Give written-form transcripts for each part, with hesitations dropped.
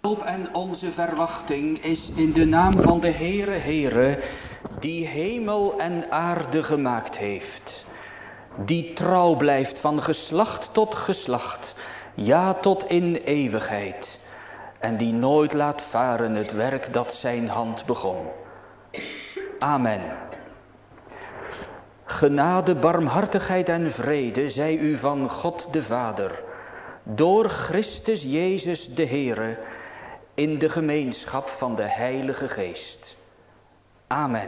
Hoop en onze verwachting is in de naam van de Heere, die hemel en aarde gemaakt heeft. Die trouw blijft van geslacht tot geslacht, ja tot in eeuwigheid. En die nooit laat varen het werk dat zijn hand begon. Amen. Genade, barmhartigheid en vrede zij u van God de Vader, door Christus Jezus de Heere, in de gemeenschap van de Heilige Geest. Amen.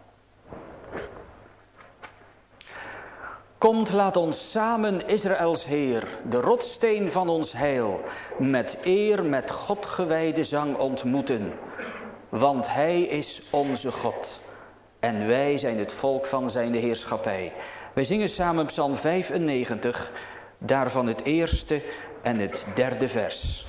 Komt, laat ons samen Israëls Heer, de rotssteen van ons heil, met eer met God gewijde zang ontmoeten. Want Hij is onze God en wij zijn het volk van zijn heerschappij. Wij zingen samen Psalm 95, daarvan het eerste en het derde vers.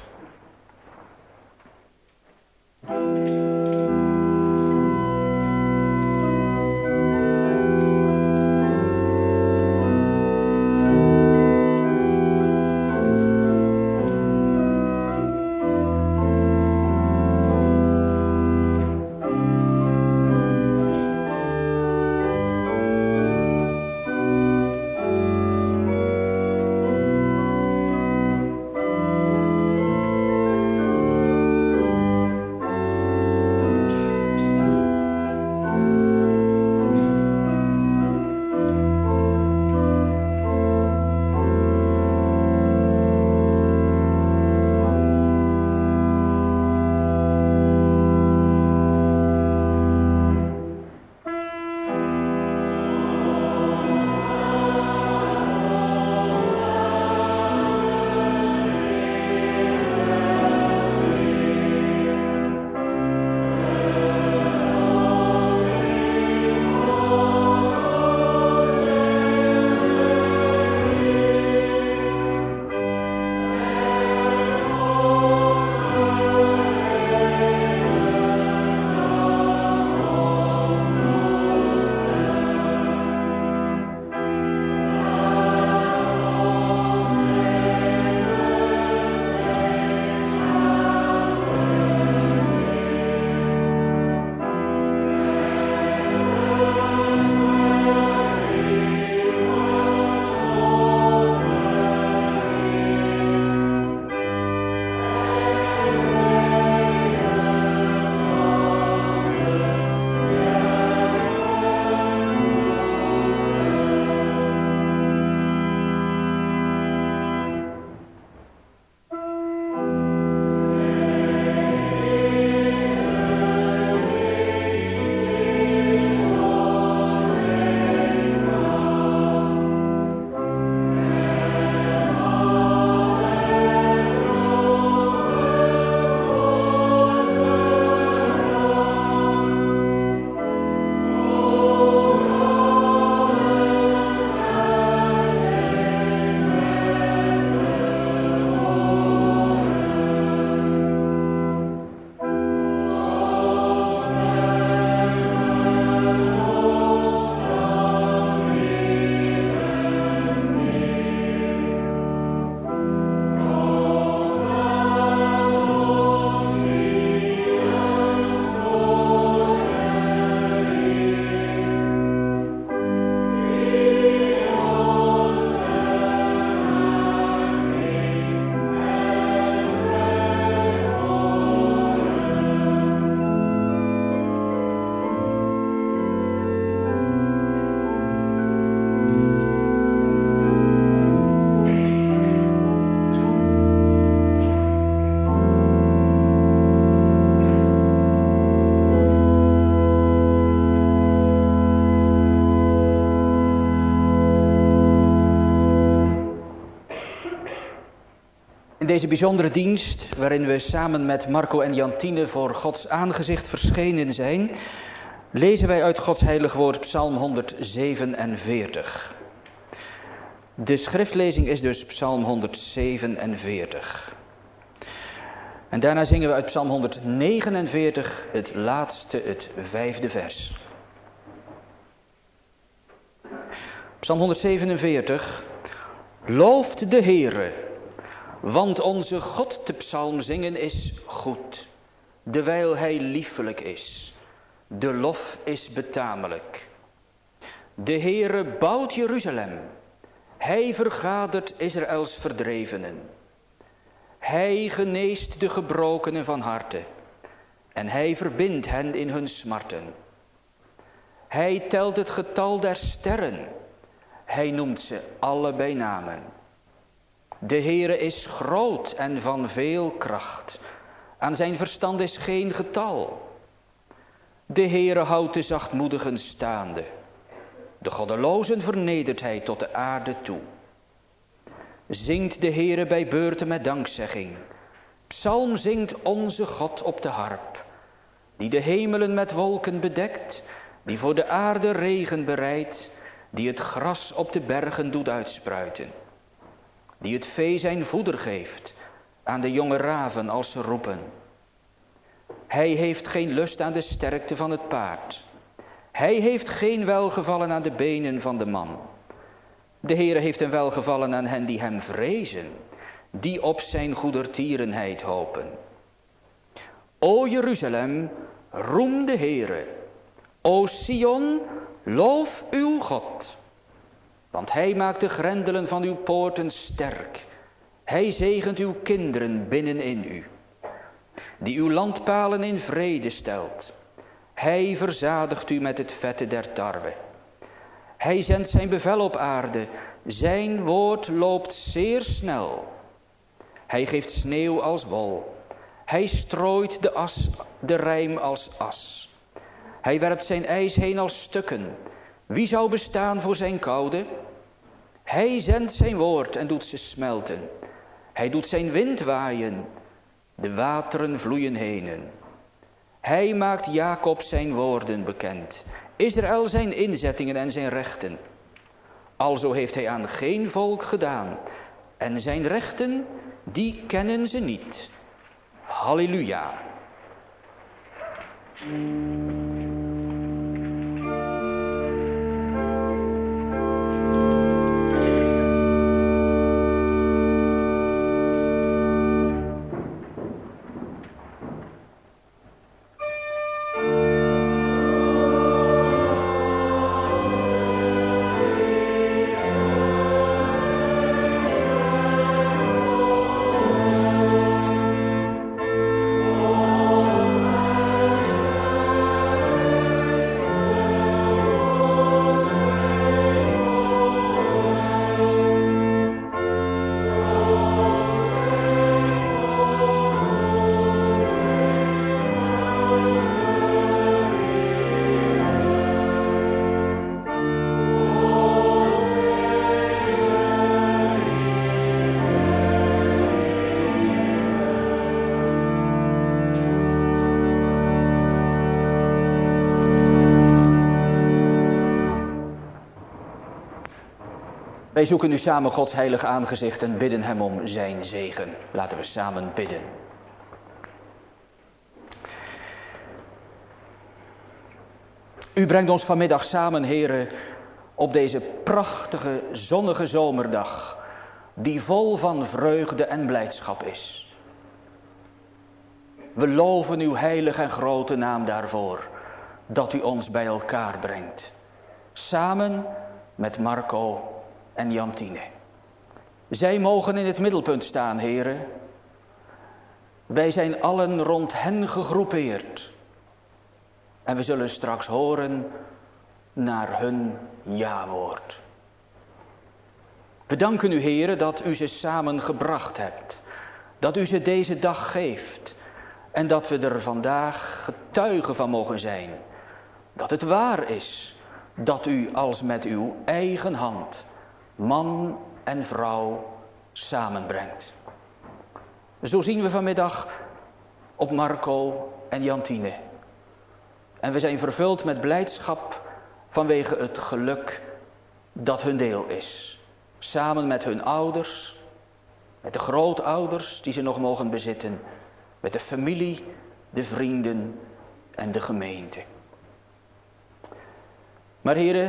In deze bijzondere dienst, waarin we samen met Marco en Jantine voor Gods aangezicht verschenen zijn, lezen wij uit Gods heilig woord Psalm 147. De schriftlezing is dus Psalm 147. En daarna zingen we uit Psalm 149 het laatste, het 5e vers. Psalm 147. Looft de Heere, Want onze God te psalm zingen is goed, dewijl hij liefelijk is. De lof is betamelijk. De Heere bouwt Jeruzalem. Hij vergadert Israëls verdrevenen. Hij geneest de gebrokenen van harte. En hij verbindt hen in hun smarten. Hij telt het getal der sterren. Hij noemt ze alle bij namen. De Heere is groot en van veel kracht. Aan zijn verstand is geen getal. De Heere houdt de zachtmoedigen staande. De goddelozen vernedert hij tot de aarde toe. Zingt de Heere bij beurten met dankzegging. Psalm zingt onze God op de harp. Die de hemelen met wolken bedekt. Die voor de aarde regen bereidt. Die het gras op de bergen doet uitspruiten. Die het vee zijn voeder geeft aan de jonge raven als ze roepen. Hij heeft geen lust aan de sterkte van het paard. Hij heeft geen welgevallen aan de benen van de man. De Heere heeft een welgevallen aan hen die hem vrezen, die op zijn goedertierenheid hopen. O Jeruzalem, roem de Heere. O Sion, loof uw God. Want hij maakt de grendelen van uw poorten sterk. Hij zegent uw kinderen binnenin u. Die uw landpalen in vrede stelt. Hij verzadigt u met het vette der tarwe. Hij zendt zijn bevel op aarde. Zijn woord loopt zeer snel. Hij geeft sneeuw als wol. Hij strooit de rijm als as. Hij werpt zijn ijs heen als stukken. Wie zou bestaan voor zijn koude? Hij zendt zijn woord en doet ze smelten. Hij doet zijn wind waaien. De wateren vloeien henen. Hij maakt Jacob zijn woorden bekend. Israël zijn inzettingen en zijn rechten. Alzo heeft hij aan geen volk gedaan. En zijn rechten, die kennen ze niet. Halleluja. Wij zoeken nu samen Gods heilig aangezicht en bidden hem om zijn zegen. Laten we samen bidden. U brengt ons vanmiddag samen, Heere, op deze prachtige zonnige zomerdag, die vol van vreugde en blijdschap is. We loven uw heilige en grote naam daarvoor, dat u ons bij elkaar brengt. Samen met Marco en Jantine. Zij mogen in het middelpunt staan, Heere. Wij zijn allen rond hen gegroepeerd. En we zullen straks horen naar hun ja-woord. We danken u, Heere, dat u ze samen gebracht hebt. Dat u ze deze dag geeft. En dat we er vandaag getuigen van mogen zijn. Dat het waar is dat u als met uw eigen hand man en vrouw samenbrengt. Zo zien we vanmiddag op Marco en Jantine. En we zijn vervuld met blijdschap vanwege het geluk dat hun deel is. Samen met hun ouders, met de grootouders die ze nog mogen bezitten, met de familie, de vrienden en de gemeente. Maar heren,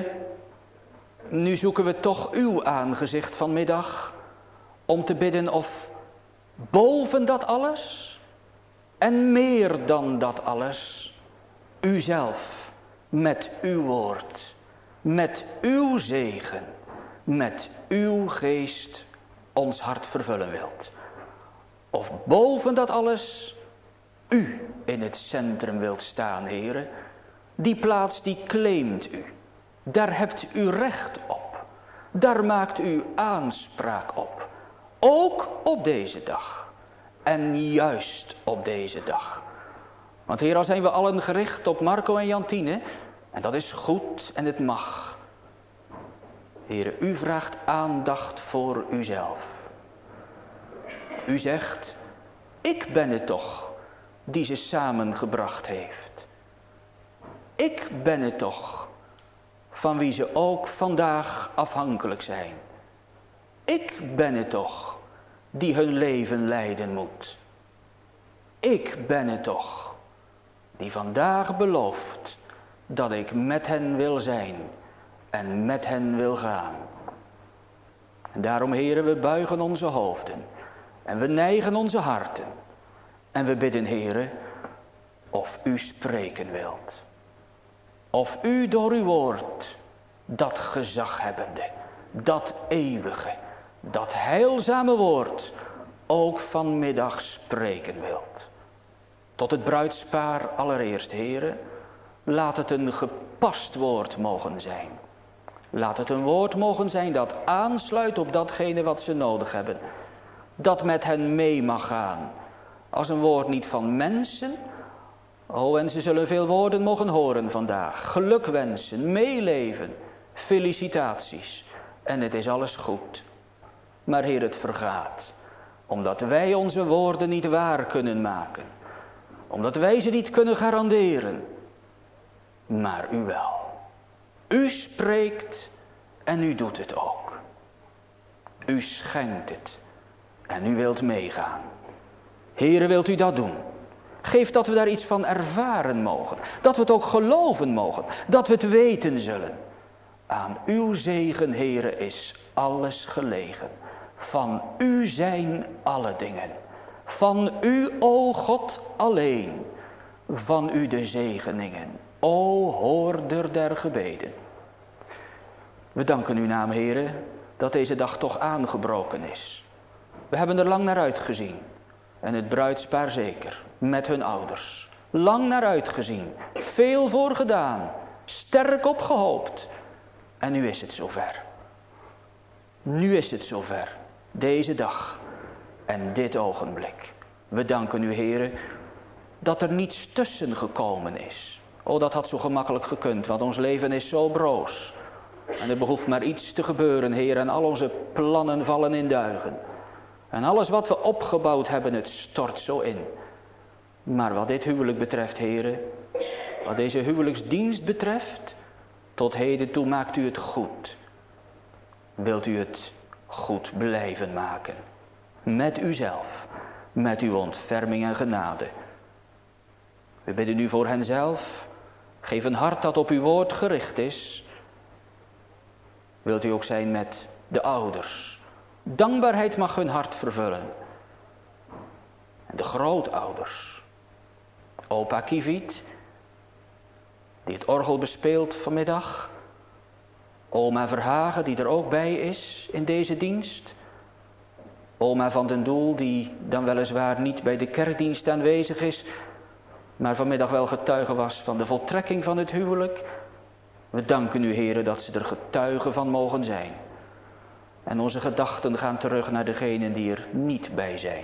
nu zoeken we toch uw aangezicht vanmiddag om te bidden of boven dat alles en meer dan dat alles, uzelf met uw woord, met uw zegen, met uw geest ons hart vervullen wilt. Of boven dat alles u in het centrum wilt staan, Heere. Die plaats die claimt u. Daar hebt u recht op. Daar maakt u aanspraak op. Ook op deze dag. En juist op deze dag. Want Heer, al zijn we allen gericht op Marco en Jantine. En dat is goed en het mag. Heer, u vraagt aandacht voor uzelf. U zegt, ik ben het toch die ze samengebracht heeft. Ik ben het toch van wie ze ook vandaag afhankelijk zijn. Ik ben het toch die hun leven leiden moet. Ik ben het toch die vandaag belooft dat ik met hen wil zijn en met hen wil gaan. En daarom, Heere, we buigen onze hoofden en we neigen onze harten. En we bidden, Heere, of u spreken wilt. Of u door uw woord, dat gezaghebbende, dat eeuwige, dat heilzame woord, ook vanmiddag spreken wilt. Tot het bruidspaar allereerst, Heere, laat het een gepast woord mogen zijn. Laat het een woord mogen zijn dat aansluit op datgene wat ze nodig hebben. Dat met hen mee mag gaan. Als een woord niet van mensen. Oh, en ze zullen veel woorden mogen horen vandaag. Gelukwensen, meeleven, felicitaties. En het is alles goed. Maar Heer, het vergaat. Omdat wij onze woorden niet waar kunnen maken. Omdat wij ze niet kunnen garanderen. Maar u wel. U spreekt en u doet het ook. U schenkt het en u wilt meegaan. Heere, wilt u dat doen? Geef dat we daar iets van ervaren mogen. Dat we het ook geloven mogen. Dat we het weten zullen. Aan uw zegen, Heere, is alles gelegen. Van u zijn alle dingen. Van u, o God, alleen. Van u de zegeningen. O hoorder der gebeden. We danken uw naam, Heere, dat deze dag toch aangebroken is. We hebben er lang naar uitgezien. En het bruidspaar zeker, met hun ouders. Lang naar uitgezien, veel voor gedaan, sterk op gehoopt. En nu is het zover. Nu is het zover, deze dag en dit ogenblik. We danken u, Heere, dat er niets tussen gekomen is. Oh, dat had zo gemakkelijk gekund, want ons leven is zo broos. En er behoeft maar iets te gebeuren, Heer, en al onze plannen vallen in duigen. En alles wat we opgebouwd hebben, het stort zo in. Maar wat dit huwelijk betreft, Heere, wat deze huwelijksdienst betreft, tot heden toe maakt u het goed. Wilt u het goed blijven maken? Met uzelf, met uw ontferming en genade. We bidden u voor henzelf. Geef een hart dat op uw woord gericht is. Wilt u ook zijn met de ouders. Dankbaarheid mag hun hart vervullen. En de grootouders. Opa Kiviet, die het orgel bespeelt vanmiddag. Oma Verhagen, die er ook bij is in deze dienst. Oma van den Doel, die dan weliswaar niet bij de kerkdienst aanwezig is, maar vanmiddag wel getuige was van de voltrekking van het huwelijk. We danken u, Heere, dat ze er getuigen van mogen zijn. En onze gedachten gaan terug naar degenen die er niet bij zijn.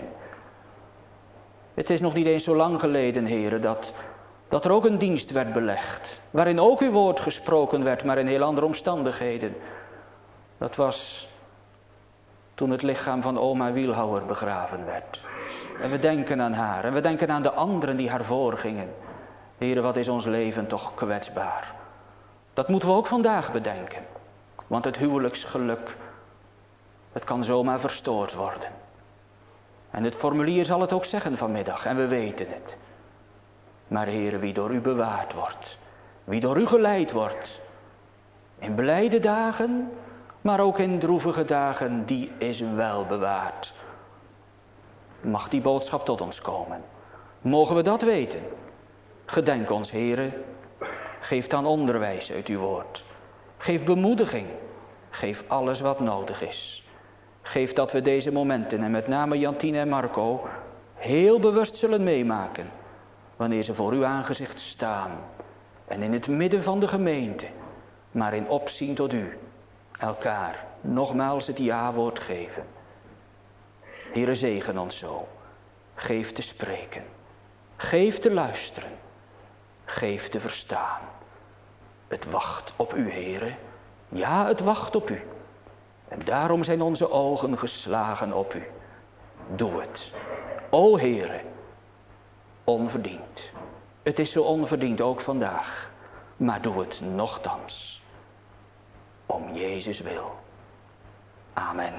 Het is nog niet eens zo lang geleden, Heere, dat er ook een dienst werd belegd. Waarin ook uw woord gesproken werd, maar in heel andere omstandigheden. Dat was toen het lichaam van oma Wielhouwer begraven werd. En we denken aan haar en we denken aan de anderen die haar voorgingen. Heere, wat is ons leven toch kwetsbaar. Dat moeten we ook vandaag bedenken. Want het huwelijksgeluk, het kan zomaar verstoord worden. En het formulier zal het ook zeggen vanmiddag en we weten het. Maar Heere, wie door u bewaard wordt, wie door u geleid wordt, in blijde dagen, maar ook in droevige dagen, die is wel bewaard. Mag die boodschap tot ons komen. Mogen we dat weten? Gedenk ons, Heere. Geef dan onderwijs uit uw woord. Geef bemoediging. Geef alles wat nodig is. Geef dat we deze momenten, en met name Jantine en Marco, heel bewust zullen meemaken. Wanneer ze voor uw aangezicht staan. En in het midden van de gemeente, maar in opzien tot u, elkaar nogmaals het ja-woord geven. Heere, zegen ons zo. Geef te spreken. Geef te luisteren. Geef te verstaan. Het wacht op u, Heere. Ja, het wacht op u. En daarom zijn onze ogen geslagen op u. Doe het. O Heere, onverdiend. Het is zo onverdiend ook vandaag. Maar doe het nochtans. Om Jezus wil. Amen.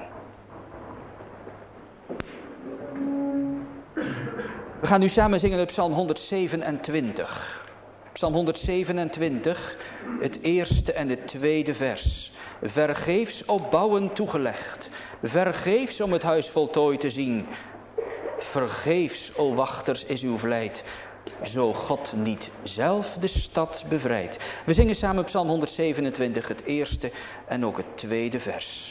We gaan nu samen zingen uit Psalm 127. Psalm 127, het eerste en het tweede vers. Vergeefs op bouwen toegelegd. Vergeefs om het huis voltooid te zien. Vergeefs, o wachters, is uw vlijt. Zo God niet zelf de stad bevrijdt. We zingen samen Psalm 127, het eerste en ook het tweede vers.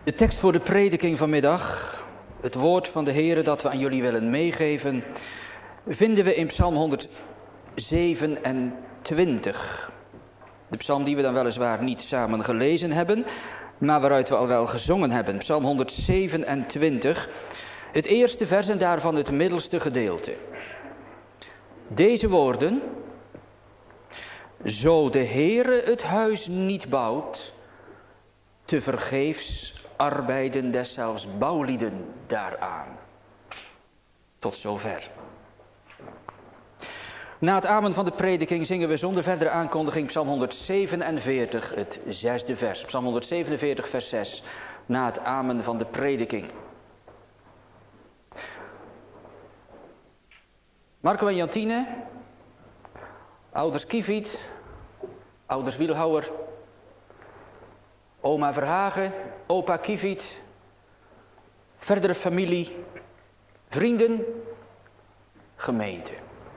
De tekst voor de prediking vanmiddag, het woord van de Heere dat we aan jullie willen meegeven, vinden we in Psalm 127. De psalm die we dan weliswaar niet samen gelezen hebben, maar waaruit we al wel gezongen hebben. Psalm 127, het eerste vers en daarvan het middelste gedeelte. Deze woorden: zo de Heere het huis niet bouwt, tevergeefs arbeiden deszelfs bouwlieden daaraan. Tot zover. Na het amen van de prediking zingen we zonder verdere aankondiging Psalm 147, het zesde vers. Psalm 147, vers 6, na het amen van de prediking. Marco en Jantine, ouders Kieviet, ouders Wielhouwer, oma Verhagen, opa Kieviet, verdere familie, vrienden, gemeente.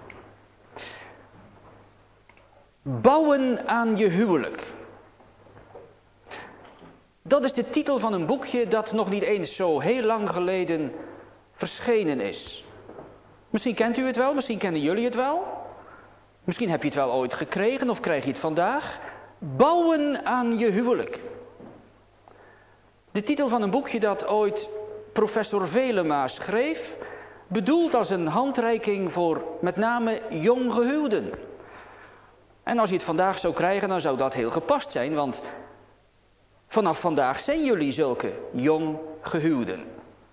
Bouwen aan je huwelijk. Dat is de titel van een boekje dat nog niet eens zo heel lang geleden verschenen is. Misschien kent u het wel, misschien kennen jullie het wel. Misschien heb je het wel ooit gekregen of krijg je het vandaag. Bouwen aan je huwelijk. De titel van een boekje dat ooit professor Velema schreef, bedoeld als een handreiking voor met name jonggehuwden. En als je het vandaag zou krijgen, dan zou dat heel gepast zijn, want vanaf vandaag zijn jullie zulke jonggehuwden.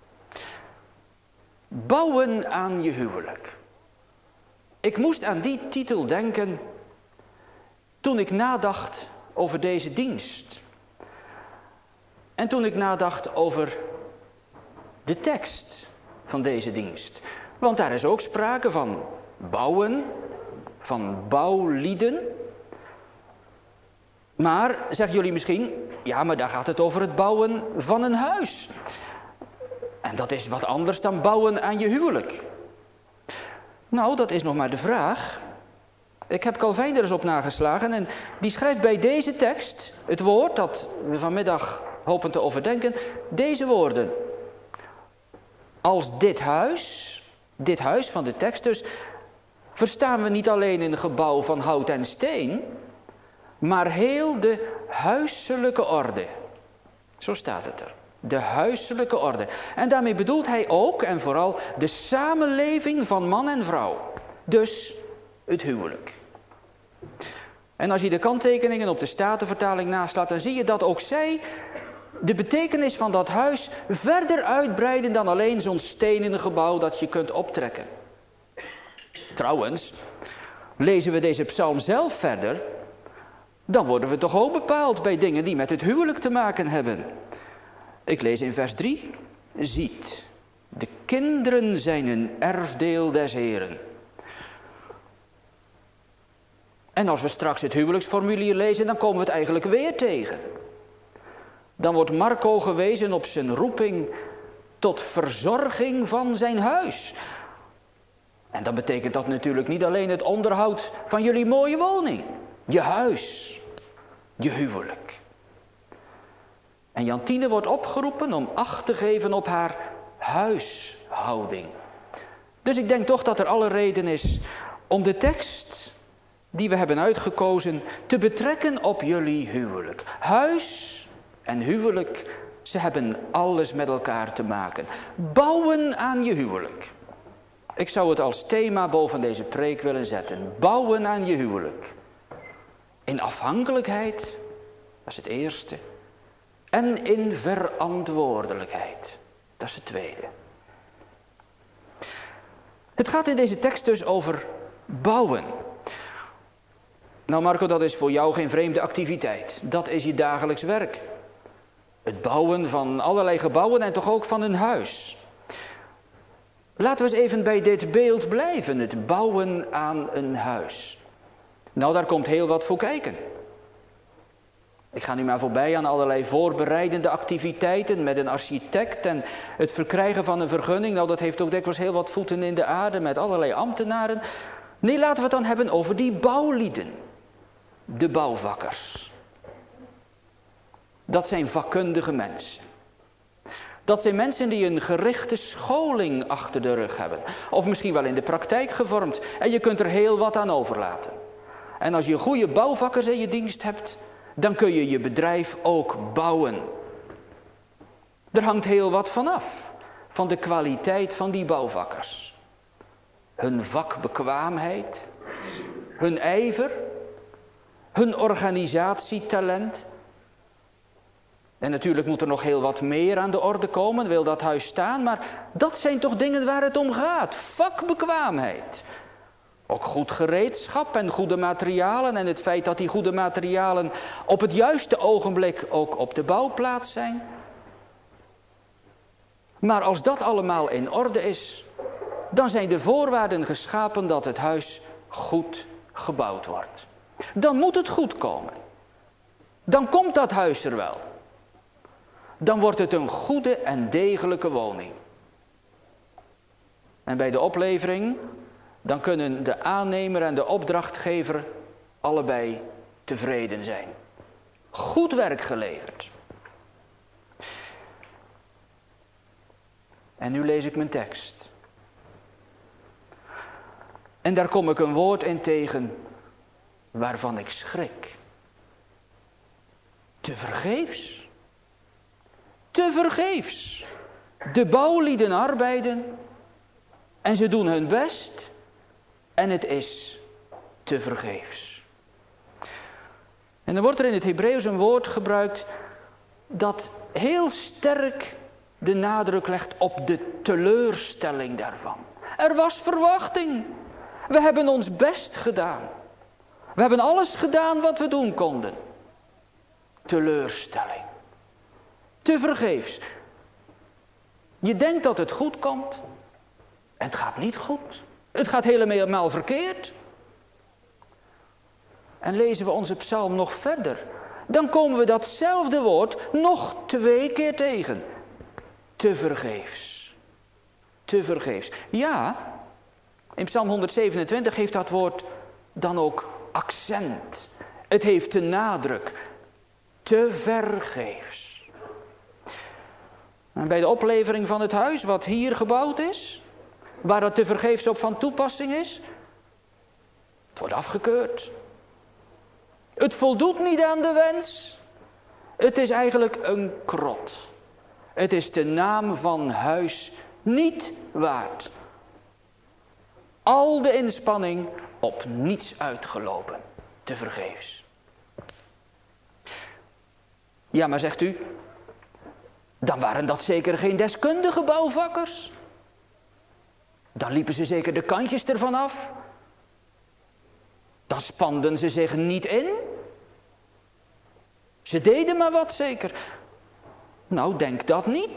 Bouwen aan je huwelijk. Ik moest aan die titel denken toen ik nadacht over deze dienst. En toen ik nadacht over de tekst van deze dienst. Want daar is ook sprake van bouwen, van bouwlieden. Maar, zeggen jullie misschien, ja, maar daar gaat het over het bouwen van een huis. En dat is wat anders dan bouwen aan je huwelijk. Nou, dat is nog maar de vraag. Ik heb Calvijn er eens op nageslagen en die schrijft bij deze tekst, het woord dat we vanmiddag hopen te overdenken, deze woorden. Als dit huis van de tekst dus, verstaan we niet alleen een gebouw van hout en steen, maar heel de huiselijke orde. Zo staat het er. De huiselijke orde. En daarmee bedoelt hij ook en vooral de samenleving van man en vrouw. Dus het huwelijk. En als je de kanttekeningen op de Statenvertaling naslaat, dan zie je dat ook zij de betekenis van dat huis verder uitbreiden dan alleen zo'n stenen gebouw dat je kunt optrekken. Trouwens, lezen we deze psalm zelf verder, dan worden we toch ook bepaald bij dingen die met het huwelijk te maken hebben. Ik lees in vers 3, ziet, de kinderen zijn een erfdeel des Heeren. En als we straks het huwelijksformulier lezen, dan komen we het eigenlijk weer tegen. Dan wordt Marco gewezen op zijn roeping tot verzorging van zijn huis. En dan betekent dat natuurlijk niet alleen het onderhoud van jullie mooie woning. Je huis, je huwelijk. En Jantine wordt opgeroepen om acht te geven op haar huishouding. Dus ik denk toch dat er alle reden is om de tekst die we hebben uitgekozen te betrekken op jullie huwelijk. Huis en huwelijk, ze hebben alles met elkaar te maken. Bouwen aan je huwelijk. Ik zou het als thema boven deze preek willen zetten. Bouwen aan je huwelijk. In afhankelijkheid, dat is het eerste. En in verantwoordelijkheid, dat is het tweede. Het gaat in deze tekst dus over bouwen. Nou Marco, dat is voor jou geen vreemde activiteit. Dat is je dagelijks werk. Het bouwen van allerlei gebouwen en toch ook van een huis. Laten we eens even bij dit beeld blijven. Het bouwen aan een huis. Nou, daar komt heel wat voor kijken. Ik ga nu maar voorbij aan allerlei voorbereidende activiteiten met een architect en het verkrijgen van een vergunning. Nou, dat heeft ook dikwijls heel wat voeten in de aarde met allerlei ambtenaren. Nee, laten we het dan hebben over die bouwlieden. De bouwvakkers. Dat zijn vakkundige mensen. Dat zijn mensen die een gerichte scholing achter de rug hebben. Of misschien wel in de praktijk gevormd. En je kunt er heel wat aan overlaten. En als je goede bouwvakkers in je dienst hebt, dan kun je je bedrijf ook bouwen. Er hangt heel wat vanaf, van de kwaliteit van die bouwvakkers. Hun vakbekwaamheid, hun ijver, hun organisatietalent. En natuurlijk moet er nog heel wat meer aan de orde komen, wil dat huis staan, maar dat zijn toch dingen waar het om gaat. Vakbekwaamheid. Ook goed gereedschap en goede materialen en het feit dat die goede materialen op het juiste ogenblik ook op de bouwplaats zijn. Maar als dat allemaal in orde is, dan zijn de voorwaarden geschapen dat het huis goed gebouwd wordt. Dan moet het goed komen. Dan komt dat huis er wel. Dan wordt het een goede en degelijke woning. En bij de oplevering, dan kunnen de aannemer en de opdrachtgever allebei tevreden zijn. Goed werk geleverd. En nu lees ik mijn tekst. En daar kom ik een woord in tegen waarvan ik schrik. Tevergeefs. Tevergeefs. De bouwlieden arbeiden en ze doen hun best en het is tevergeefs. En dan wordt er in het Hebreeuws een woord gebruikt dat heel sterk de nadruk legt op de teleurstelling daarvan. Er was verwachting. We hebben ons best gedaan. We hebben alles gedaan wat we doen konden. Teleurstelling. Tevergeefs. Je denkt dat het goed komt. En het gaat niet goed. Het gaat helemaal verkeerd. En lezen we onze psalm nog verder. Dan komen we datzelfde woord nog 2 keer tegen. Tevergeefs. Tevergeefs. Ja, in psalm 127 heeft dat woord dan ook accent. Het heeft de nadruk. Tevergeefs. En bij de oplevering van het huis wat hier gebouwd is, waar dat tevergeefs op van toepassing is, het wordt afgekeurd. Het voldoet niet aan de wens. Het is eigenlijk een krot. Het is de naam van huis niet waard. Al de inspanning op niets uitgelopen. Tevergeefs. Ja, maar zegt u, dan waren dat zeker geen deskundige bouwvakkers. Dan liepen ze zeker de kantjes ervan af. Dan spanden ze zich niet in. Ze deden maar wat zeker. Nou, denk dat niet.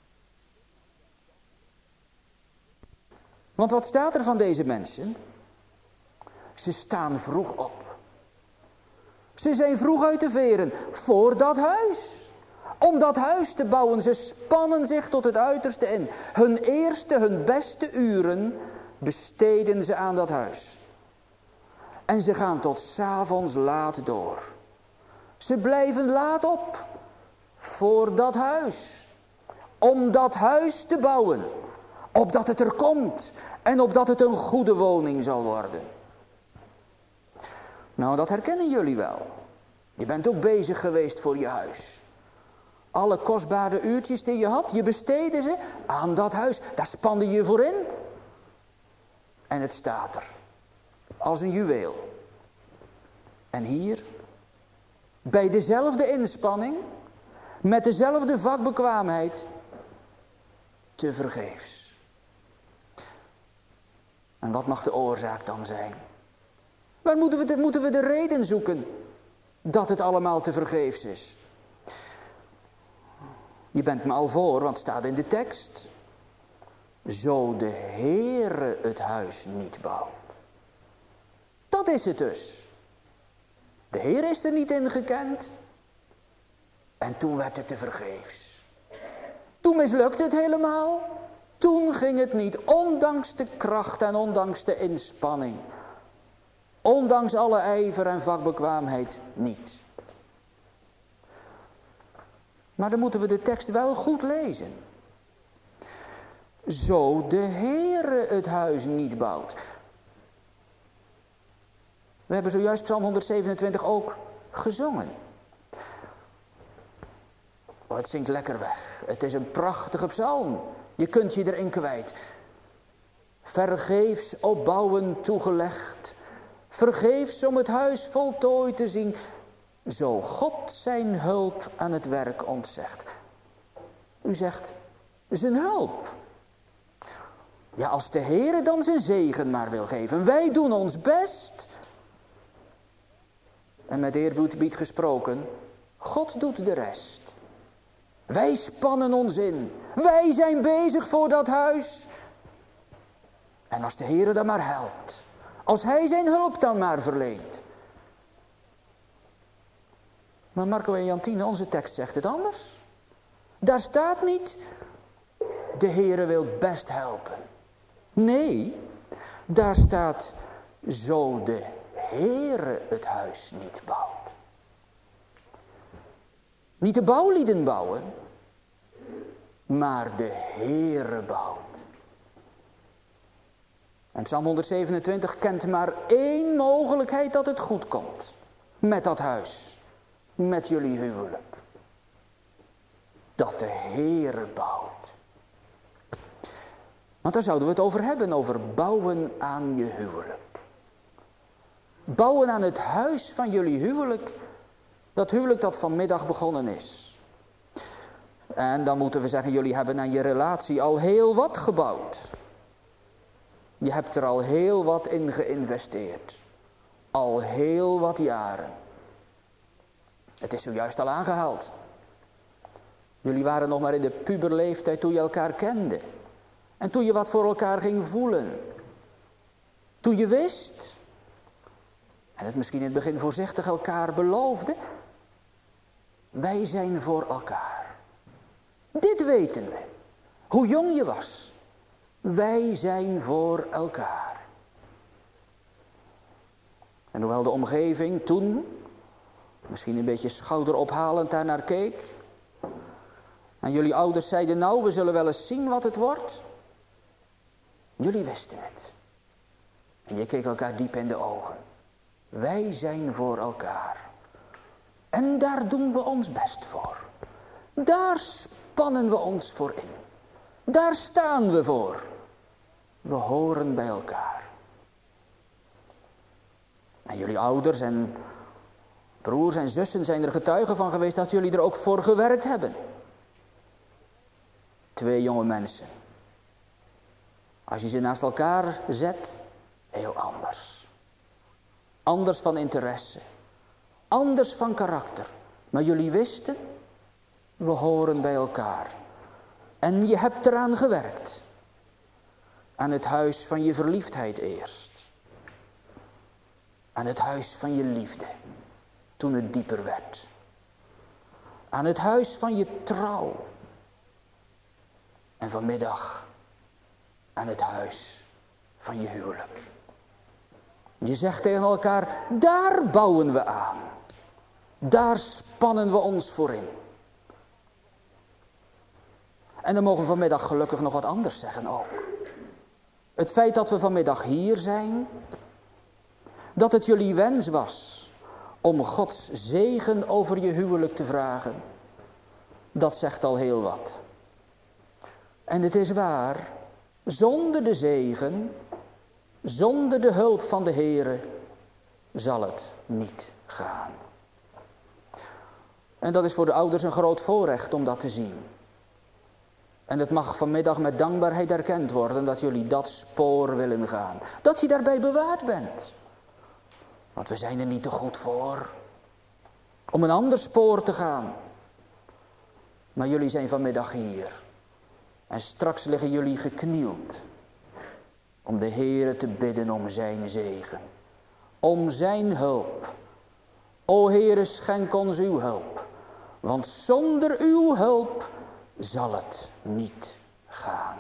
Want wat staat er van deze mensen? Ze staan vroeg op. Ze zijn vroeg uit de veren voor dat huis. Om dat huis te bouwen, ze spannen zich tot het uiterste in. Hun eerste, hun beste uren besteden ze aan dat huis. En ze gaan tot 's avonds laat door. Ze blijven laat op voor dat huis. Om dat huis te bouwen. Opdat het er komt en opdat het een goede woning zal worden. Nou, dat herkennen jullie wel. Je bent ook bezig geweest voor je huis. Alle kostbare uurtjes die je had, je besteedde ze aan dat huis. Daar spande je voor in. En het staat er. Als een juweel. En hier, bij dezelfde inspanning, met dezelfde vakbekwaamheid, tevergeefs. En wat mag de oorzaak dan zijn? Waar moeten we de reden zoeken dat het allemaal tevergeefs is? Je bent me al voor, want het staat in de tekst. Zo de Heere het huis niet bouwt. Dat is het dus. De Heer is er niet in gekend. En toen werd het tevergeefs. Toen mislukte het helemaal. Toen ging het niet, ondanks de kracht en ondanks de inspanning. Ondanks alle ijver en vakbekwaamheid niet. Maar dan moeten we de tekst wel goed lezen. zo de Heere het huis niet bouwt. We hebben zojuist Psalm 127 ook gezongen. Oh, het zingt lekker weg. Het is een prachtige psalm. Je kunt je erin kwijt. Vergeefs op bouwen toegelegd. Vergeefs om het huis voltooid te zien. Zo God zijn hulp aan het werk ontzegt. U zegt, zijn hulp. Ja, als de Heere dan zijn zegen maar wil geven. Wij doen ons best. En met eerbied gesproken, God doet de rest. Wij spannen ons in. Wij zijn bezig voor dat huis. En als de Heere dan maar helpt. Als hij zijn hulp dan maar verleent. Maar Marco en Jantine, onze tekst zegt het anders. Daar staat niet, de Heere wil best helpen. Nee, daar staat, zo de Heere het huis niet bouwt. Niet de bouwlieden bouwen, maar de Heere bouwt. En Psalm 127 kent maar één mogelijkheid dat het goed komt. Met dat huis. Met jullie huwelijk. Dat de Heere bouwt. Want daar zouden we het over hebben. Over bouwen aan je huwelijk. Bouwen aan het huis van jullie huwelijk. Dat huwelijk dat vanmiddag begonnen is. En dan moeten we zeggen, jullie hebben aan je relatie al heel wat gebouwd. Je hebt er al heel wat in geïnvesteerd. Al heel wat jaren. Het is zojuist al aangehaald. Jullie waren nog maar in de puberleeftijd toen je elkaar kende. En toen je wat voor elkaar ging voelen. Toen je wist. En het misschien in het begin voorzichtig elkaar beloofde. Wij zijn voor elkaar. Dit weten we. Hoe jong je was. Wij zijn voor elkaar. En hoewel de omgeving toen misschien een beetje schouderophalend daar naar keek. En jullie ouders zeiden, nou, we zullen wel eens zien wat het wordt. Jullie wisten het. En je keek elkaar diep in de ogen. Wij zijn voor elkaar. En daar doen we ons best voor. Daar spannen we ons voor in. Daar staan we voor. We horen bij elkaar. En jullie ouders en broers en zussen zijn er getuigen van geweest dat jullie er ook voor gewerkt hebben. 2 jonge mensen. Als je ze naast elkaar zet, heel anders. Anders van interesse. Anders van karakter. Maar jullie wisten, we horen bij elkaar. En je hebt eraan gewerkt. Aan het huis van je verliefdheid eerst. Aan het huis van je liefde. Toen het dieper werd. Aan het huis van je trouw. En vanmiddag aan het huis van je huwelijk. Je zegt tegen elkaar, daar bouwen we aan. Daar spannen we ons voor in. En dan mogen we vanmiddag gelukkig nog wat anders zeggen ook. Het feit dat we vanmiddag hier zijn, dat het jullie wens was om Gods zegen over je huwelijk te vragen, dat zegt al heel wat. En het is waar, zonder de zegen, zonder de hulp van de Heere, zal het niet gaan. En dat is voor de ouders een groot voorrecht om dat te zien. En het mag vanmiddag met dankbaarheid erkend worden dat jullie dat spoor willen gaan. Dat je daarbij bewaard bent. Want we zijn er niet te goed voor om een ander spoor te gaan. Maar jullie zijn vanmiddag hier. En straks liggen jullie geknield. Om de Heere te bidden om zijn zegen. Om zijn hulp. O Heere, schenk ons uw hulp. Want zonder uw hulp zal het niet gaan.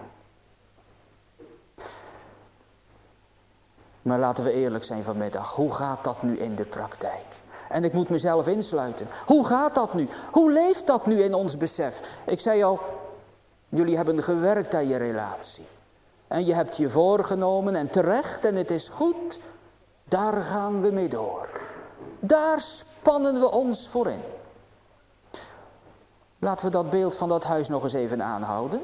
Maar laten we eerlijk zijn vanmiddag. Hoe gaat dat nu in de praktijk? En ik moet mezelf insluiten. Hoe gaat dat nu? Hoe leeft dat nu in ons besef? Ik zei al, Jullie hebben gewerkt aan je relatie. En je hebt je voorgenomen en terecht en het is goed. Daar gaan we mee door. Daar spannen we ons voor in. Laten we dat beeld van dat huis nog eens even aanhouden.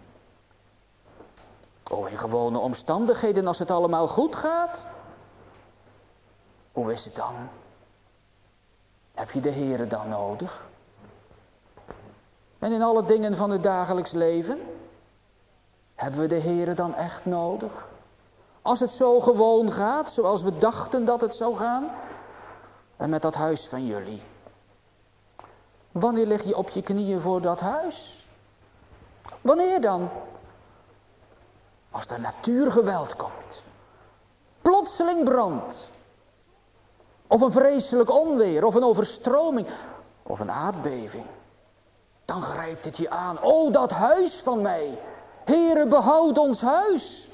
In gewone omstandigheden, als het allemaal goed gaat. Hoe is het dan? Heb je de Heere dan nodig? En in alle dingen van het dagelijks leven? Hebben we de Heere dan echt nodig? Als het zo gewoon gaat, zoals we dachten dat het zou gaan. En met dat huis van jullie. Wanneer lig je op je knieën voor dat huis? Wanneer dan? Als er natuurgeweld komt. Plotseling brand. Of een vreselijk onweer. Of een overstroming. Of een aardbeving. Dan grijpt het je aan. O, dat huis van mij. Heere, behoud ons huis.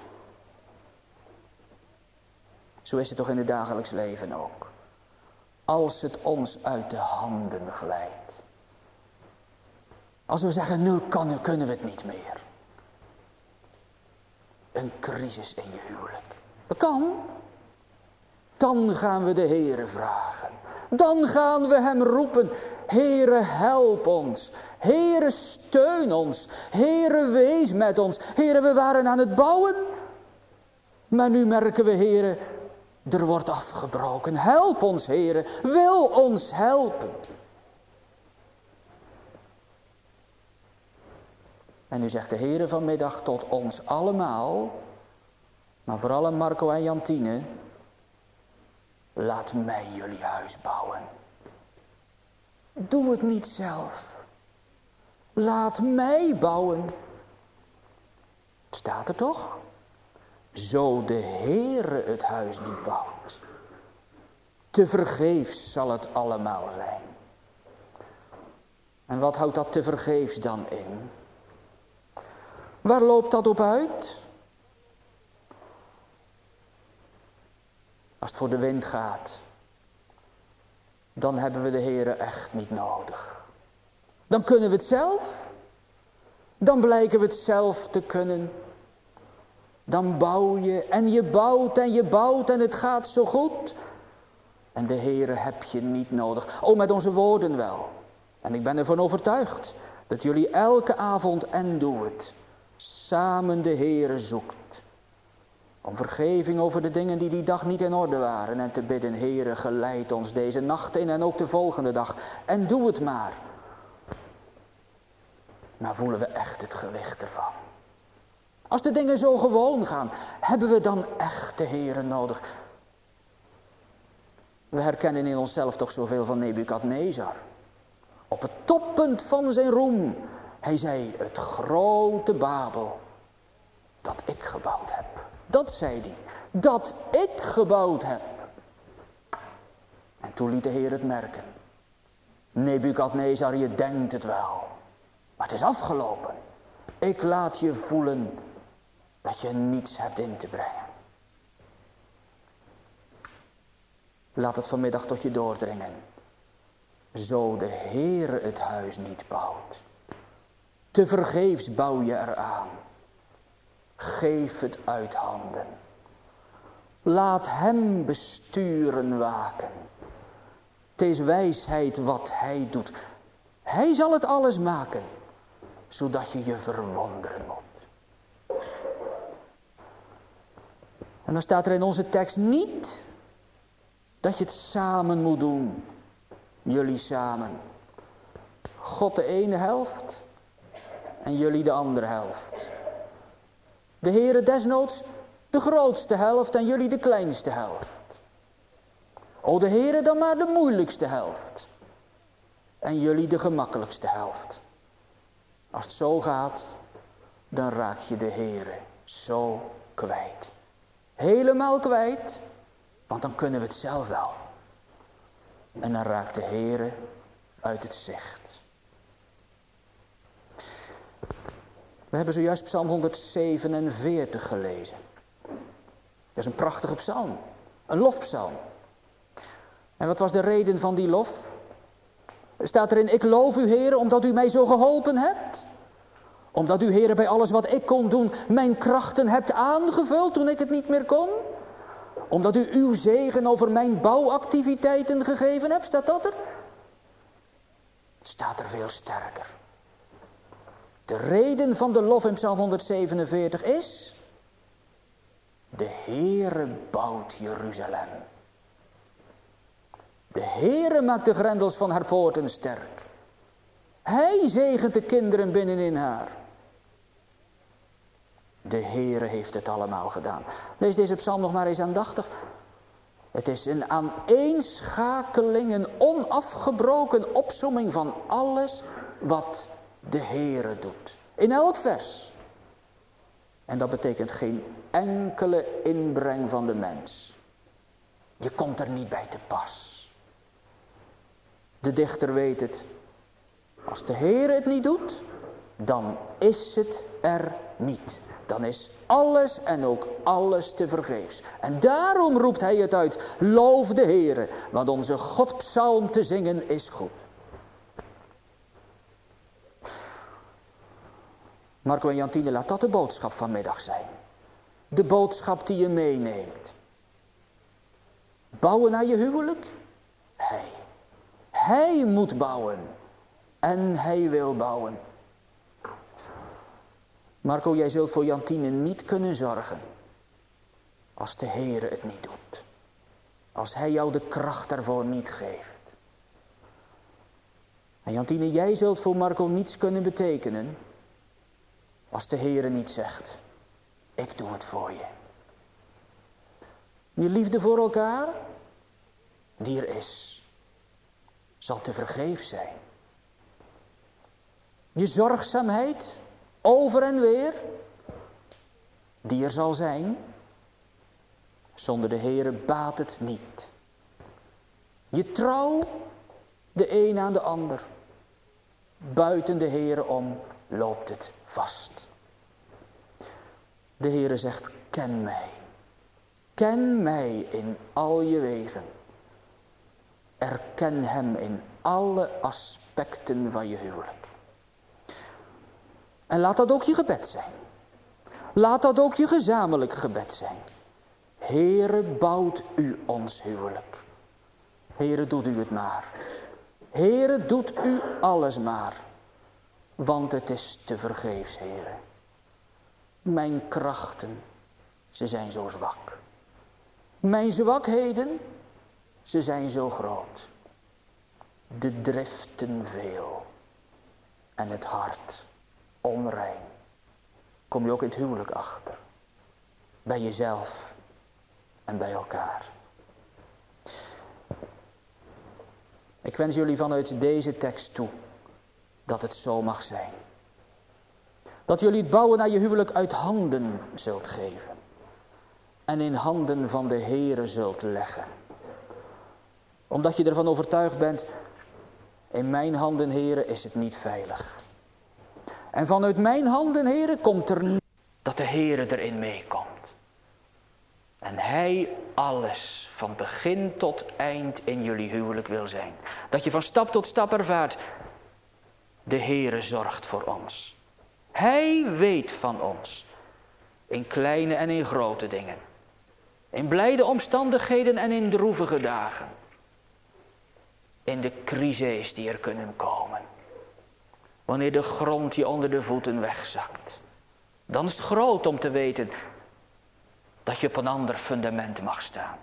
Zo is het toch in het dagelijks leven ook. Als het ons uit de handen glijdt. Als we zeggen, nu kunnen we het niet meer. Een crisis in je huwelijk. Dat kan. Dan gaan we de Heere vragen. Dan gaan we hem roepen. Heere, help ons. Heere, steun ons. Heere, wees met ons. Heere, we waren aan het bouwen. Maar nu merken we, Heere, er wordt afgebroken. Help ons, Heere. Wil ons helpen. En nu zegt de Heere vanmiddag tot ons allemaal, maar vooral aan Marco en Jantine, laat mij jullie huis bouwen. Doe het niet zelf. Laat mij bouwen. Het staat er toch? Zo de Heere het huis niet bouwt. Tevergeefs zal het allemaal zijn. En wat houdt dat tevergeefs dan in? Waar loopt dat op uit? Als het voor de wind gaat, dan hebben we de Heere echt niet nodig. Dan kunnen we het zelf. Dan blijken we het zelf te kunnen. Dan bouw je en je bouwt en je bouwt en het gaat zo goed. En de Heere heb je niet nodig. Met onze woorden wel. En ik ben ervan overtuigd dat jullie elke avond en doe het. Samen de Heere zoekt. Om vergeving over de dingen die dag niet in orde waren. En te bidden, Heere, geleid ons deze nacht in en ook de volgende dag. En doe het maar. Maar voelen we echt het gewicht ervan? Als de dingen zo gewoon gaan, hebben we dan echt de Heere nodig? We herkennen in onszelf toch zoveel van Nebukadnezar. Op het toppunt van zijn roem. Hij zei, het grote Babel, dat ik gebouwd heb. Dat zei hij, dat ik gebouwd heb. En toen liet de Heer het merken. Nebukadnezar, je denkt het wel. Maar het is afgelopen. Ik laat je voelen dat je niets hebt in te brengen. Laat het vanmiddag tot je doordringen. Zo de Heere het huis niet bouwt. Tevergeefs bouw je eraan. Geef het uit handen. Laat hem besturen waken. Het is wijsheid wat hij doet. Hij zal het alles maken. Zodat je je verwonderen moet. En dan staat er in onze tekst niet dat je het samen moet doen. Jullie samen. God de ene helft en jullie de andere helft. De Heere desnoods de grootste helft en jullie de kleinste helft. De Heere dan maar de moeilijkste helft. En jullie de gemakkelijkste helft. Als het zo gaat, dan raak je de Heere zo kwijt. Helemaal kwijt, want dan kunnen we het zelf wel. En dan raakt de Heere uit het zicht. We hebben zojuist Psalm 147 gelezen. Dat is een prachtige psalm. Een lofpsalm. En wat was de reden van die lof? Staat erin, ik loof u, Heere, omdat u mij zo geholpen hebt. Omdat u, Heere, bij alles wat ik kon doen, mijn krachten hebt aangevuld toen ik het niet meer kon. Omdat u uw zegen over mijn bouwactiviteiten gegeven hebt, staat dat er? Staat er veel sterker. De reden van de lof in Psalm 147 is: de Heere bouwt Jeruzalem. De Heere maakt de grendels van haar poorten sterk. Hij zegent de kinderen binnenin haar. De Heere heeft het allemaal gedaan. Lees deze psalm nog maar eens aandachtig. Het is een aaneenschakeling, een onafgebroken opsomming van alles wat de Heere doet. In elk vers. En dat betekent geen enkele inbreng van de mens. Je komt er niet bij te pas. De dichter weet het. Als de Heere het niet doet, dan is het er niet. Dan is alles en ook alles tevergeefs. En daarom roept hij het uit: loof de Heere, want onze God psalm te zingen is goed. Marco en Jantine, laat dat de boodschap vanmiddag zijn. De boodschap die je meeneemt. Bouwen naar je huwelijk? Hij moet bouwen. En hij wil bouwen. Marco, jij zult voor Jantine niet kunnen zorgen als de Heere het niet doet. Als hij jou de kracht daarvoor niet geeft. En Jantine, jij zult voor Marco niets kunnen betekenen als de Heere niet zegt: ik doe het voor je. Je liefde voor elkaar, die er is, zal tevergeefs zijn. Je zorgzaamheid, over en weer, die er zal zijn, zonder de Heere baat het niet. Je trouw, de een aan de ander, buiten de Heere om loopt het vast. De Heere zegt: ken mij. Ken mij in al je wegen. Erken hem in alle aspecten van je huwelijk. En laat dat ook je gebed zijn. Laat dat ook je gezamenlijk gebed zijn. Heere, bouwt u ons huwelijk. Heere, doet u het maar. Heere, doet u alles maar. Want het is tevergeefs, Heere. Mijn krachten, ze zijn zo zwak. Mijn zwakheden, ze zijn zo groot. De driften veel. En het hart onrein. Kom je ook in het huwelijk achter. Bij jezelf en bij elkaar. Ik wens jullie vanuit deze tekst toe dat het zo mag zijn. Dat jullie het bouwen naar je huwelijk uit handen zult geven. En in handen van de Heere zult leggen. Omdat je ervan overtuigd bent: in mijn handen, Heere, is het niet veilig. En vanuit mijn handen, Heere, komt er niet dat de Heere erin meekomt. En hij alles van begin tot eind in jullie huwelijk wil zijn. Dat je van stap tot stap ervaart: de Heere zorgt voor ons. Hij weet van ons. In kleine en in grote dingen. In blijde omstandigheden en in droevige dagen. In de crises die er kunnen komen. Wanneer de grond je onder de voeten wegzakt. Dan is het groot om te weten dat je op een ander fundament mag staan.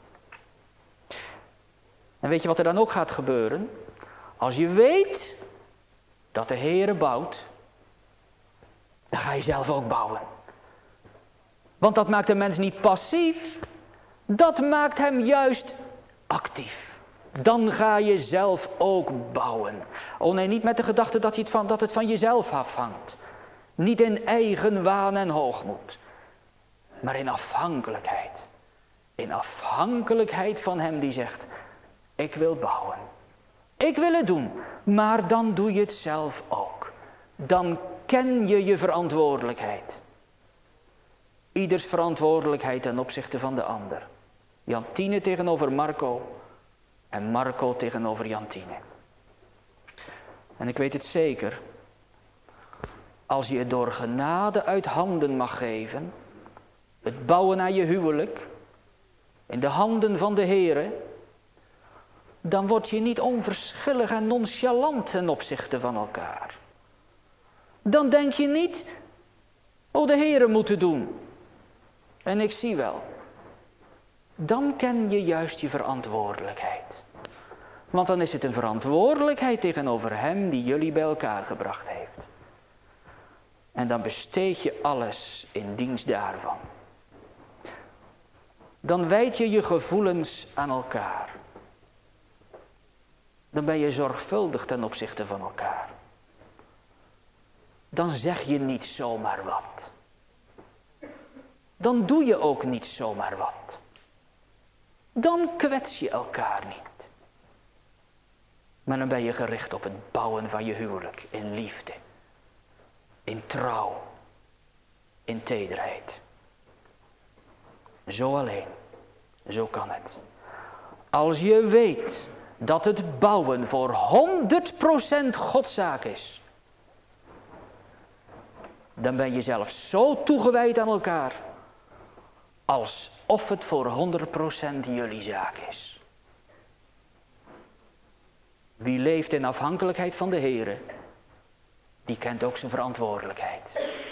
En weet je wat er dan ook gaat gebeuren? Als je weet dat de Heere bouwt, dan ga je zelf ook bouwen. Want dat maakt de mens niet passief. Dat maakt hem juist actief. Dan ga je zelf ook bouwen. Oh nee, niet met de gedachte dat het van jezelf afhangt. Niet in eigen waan en hoogmoed. Maar in afhankelijkheid. In afhankelijkheid van hem die zegt: ik wil bouwen. Ik wil het doen. Maar dan doe je het zelf ook. Dan ken je je verantwoordelijkheid. Ieders verantwoordelijkheid ten opzichte van de ander. Jantine tegenover Marco. En Marco tegenover Jantine. En ik weet het zeker. als je het door genade uit handen mag geven, het bouwen aan je huwelijk, in de handen van de Heere, dan word je niet onverschillig en nonchalant ten opzichte van elkaar. Dan denk je niet, oh de Heere moet het doen. En ik zie wel. Dan ken je juist je verantwoordelijkheid. Want dan is het een verantwoordelijkheid tegenover hem die jullie bij elkaar gebracht heeft. En dan besteed je alles in dienst daarvan. Dan wijd je je gevoelens aan elkaar. Dan ben je zorgvuldig ten opzichte van elkaar. Dan zeg je niet zomaar wat. Dan doe je ook niet zomaar wat. Dan kwets je elkaar niet. Maar dan ben je gericht op het bouwen van je huwelijk in liefde. In trouw. In tederheid. Zo alleen. Zo kan het. Als je weet dat het bouwen voor 100% Godszaak is. Dan ben je zelf zo toegewijd aan elkaar. Alsof het voor 100% jullie zaak is. Wie leeft in afhankelijkheid van de Heere, die kent ook zijn verantwoordelijkheid.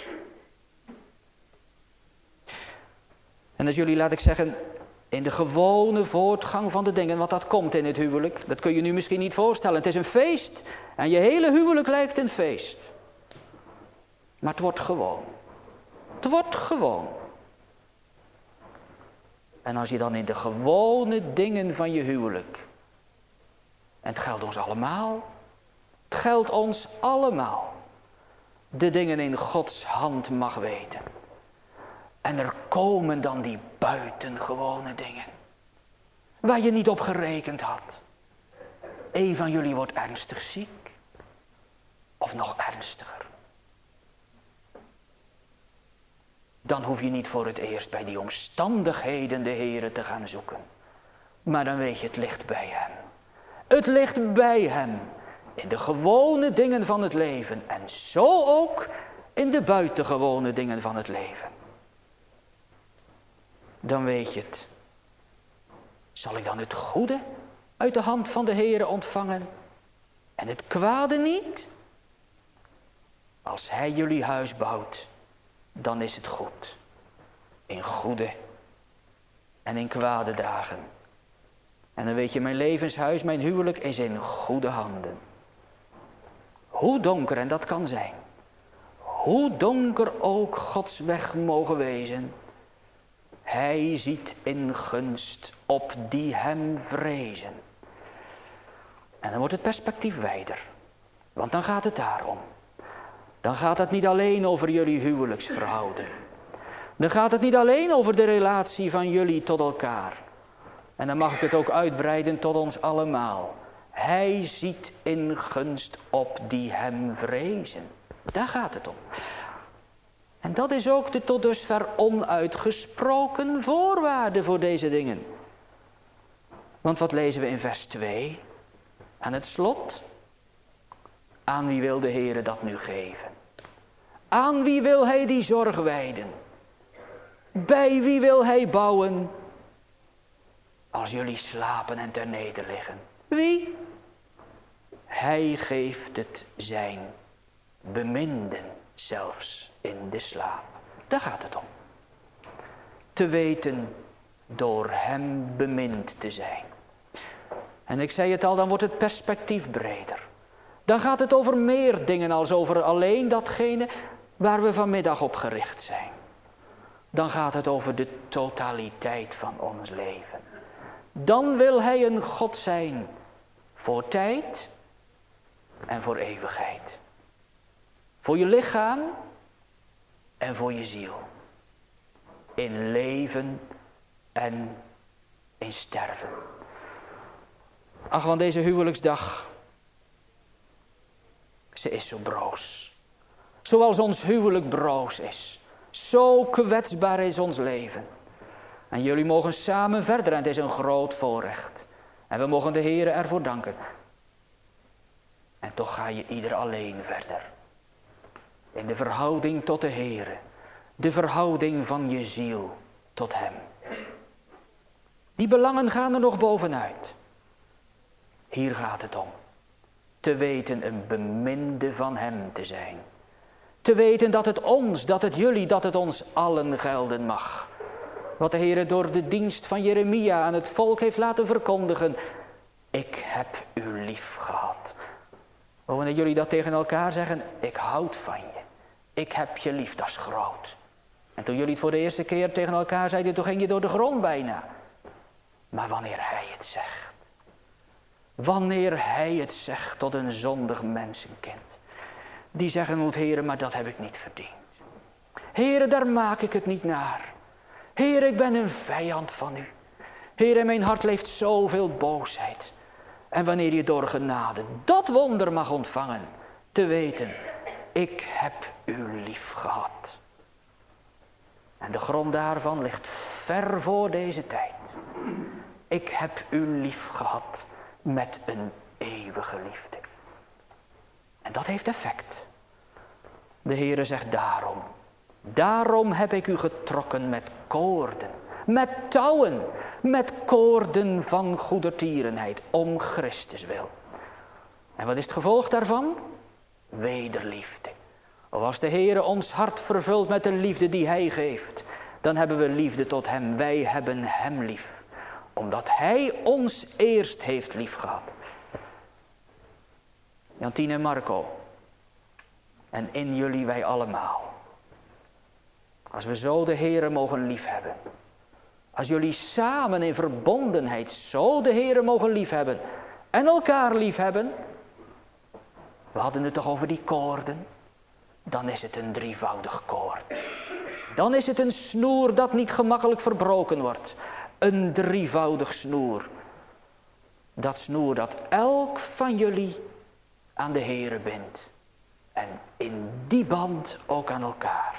En als jullie, laat ik zeggen, in de gewone voortgang van de dingen, want dat komt in het huwelijk, dat kun je nu misschien niet voorstellen. Het is een feest en je hele huwelijk lijkt een feest. Maar het wordt gewoon. Het wordt gewoon. En als je dan in de gewone dingen van je huwelijk, en het geldt ons allemaal, het geldt ons allemaal, de dingen in Gods hand mag weten. En er komen dan die buitengewone dingen, waar je niet op gerekend had. Een van jullie wordt ernstig ziek, of nog ernstiger. Dan hoef je niet voor het eerst bij die omstandigheden de Heere te gaan zoeken. Maar dan weet je, het ligt bij hem. Het ligt bij hem. In de gewone dingen van het leven. En zo ook in de buitengewone dingen van het leven. Dan weet je het. Zal ik dan het goede uit de hand van de Heere ontvangen? En het kwade niet? Als hij jullie huis bouwt, dan is het goed. In goede en in kwade dagen. En dan weet je, mijn levenshuis, mijn huwelijk is in goede handen. Hoe donker, en dat kan zijn. Hoe donker ook Gods weg mogen wezen. Hij ziet in gunst op die hem vrezen. En dan wordt het perspectief wijder. Want dan gaat het daarom. Dan gaat het niet alleen over jullie huwelijksverhouden. Dan gaat het niet alleen over de relatie van jullie tot elkaar. En dan mag ik het ook uitbreiden tot ons allemaal. Hij ziet in gunst op die hem vrezen. Daar gaat het om. En dat is ook de tot dusver onuitgesproken voorwaarde voor deze dingen. Want wat lezen we in vers 2? Aan het slot. Aan wie wil de Heere dat nu geven? Aan wie wil hij die zorg wijden? Bij wie wil hij bouwen? Als jullie slapen en ter neder liggen. Wie? Hij geeft het zijn beminden zelfs in de slaap. Daar gaat het om. Te weten door hem bemind te zijn. En ik zei het al, dan wordt het perspectief breder. Dan gaat het over meer dingen als over alleen datgene waar we vanmiddag op gericht zijn. Dan gaat het over de totaliteit van ons leven. Dan wil hij een God zijn voor tijd en voor eeuwigheid. Voor je lichaam en voor je ziel. In leven en in sterven. Ach, want deze huwelijksdag, ze is zo broos. Zoals ons huwelijk broos is. Zo kwetsbaar is ons leven. En jullie mogen samen verder en het is een groot voorrecht. En we mogen de Heere ervoor danken. En toch ga je ieder alleen verder. In de verhouding tot de Heere. De verhouding van je ziel tot hem. Die belangen gaan er nog bovenuit. Hier gaat het om. Te weten een beminde van hem te zijn. Te weten dat het ons, dat het jullie, dat het ons allen gelden mag. Wat de Heere door de dienst van Jeremia aan het volk heeft laten verkondigen. Ik heb u lief gehad. Wanneer jullie dat tegen elkaar zeggen, ik houd van je. Ik heb je lief, dat is groot. En toen jullie het voor de eerste keer tegen elkaar zeiden, toen ging je door de grond bijna. Maar wanneer hij het zegt. Wanneer hij het zegt tot een zondig mensenkind. Die zeggen moet, Heere, maar dat heb ik niet verdiend. Heere, daar maak ik het niet naar. Heere, ik ben een vijand van u. Heere, mijn hart leeft zoveel boosheid. En wanneer je door genade dat wonder mag ontvangen. Te weten, ik heb u lief gehad. En de grond daarvan ligt ver voor deze tijd. Ik heb u lief gehad met een eeuwige liefde. En dat heeft effect. De Heere zegt daarom. Daarom heb ik u getrokken met koorden. Met touwen. Met koorden van goedertierenheid. Om Christus wil. En wat is het gevolg daarvan? Wederliefde. Of als de Heere ons hart vervult met de liefde die hij geeft. Dan hebben we liefde tot hem. Wij hebben hem lief. Omdat hij ons eerst heeft lief gehad. Jantien en Marco. En in jullie wij allemaal. Als we zo de Heere mogen liefhebben. Als jullie samen in verbondenheid zo de Heere mogen liefhebben. En elkaar liefhebben. We hadden het toch over die koorden. Dan is het een drievoudig koord. Dan is het een snoer dat niet gemakkelijk verbroken wordt. Een drievoudig snoer. Dat snoer dat elk van jullie aan de Heere bindt. En in die band ook aan elkaar.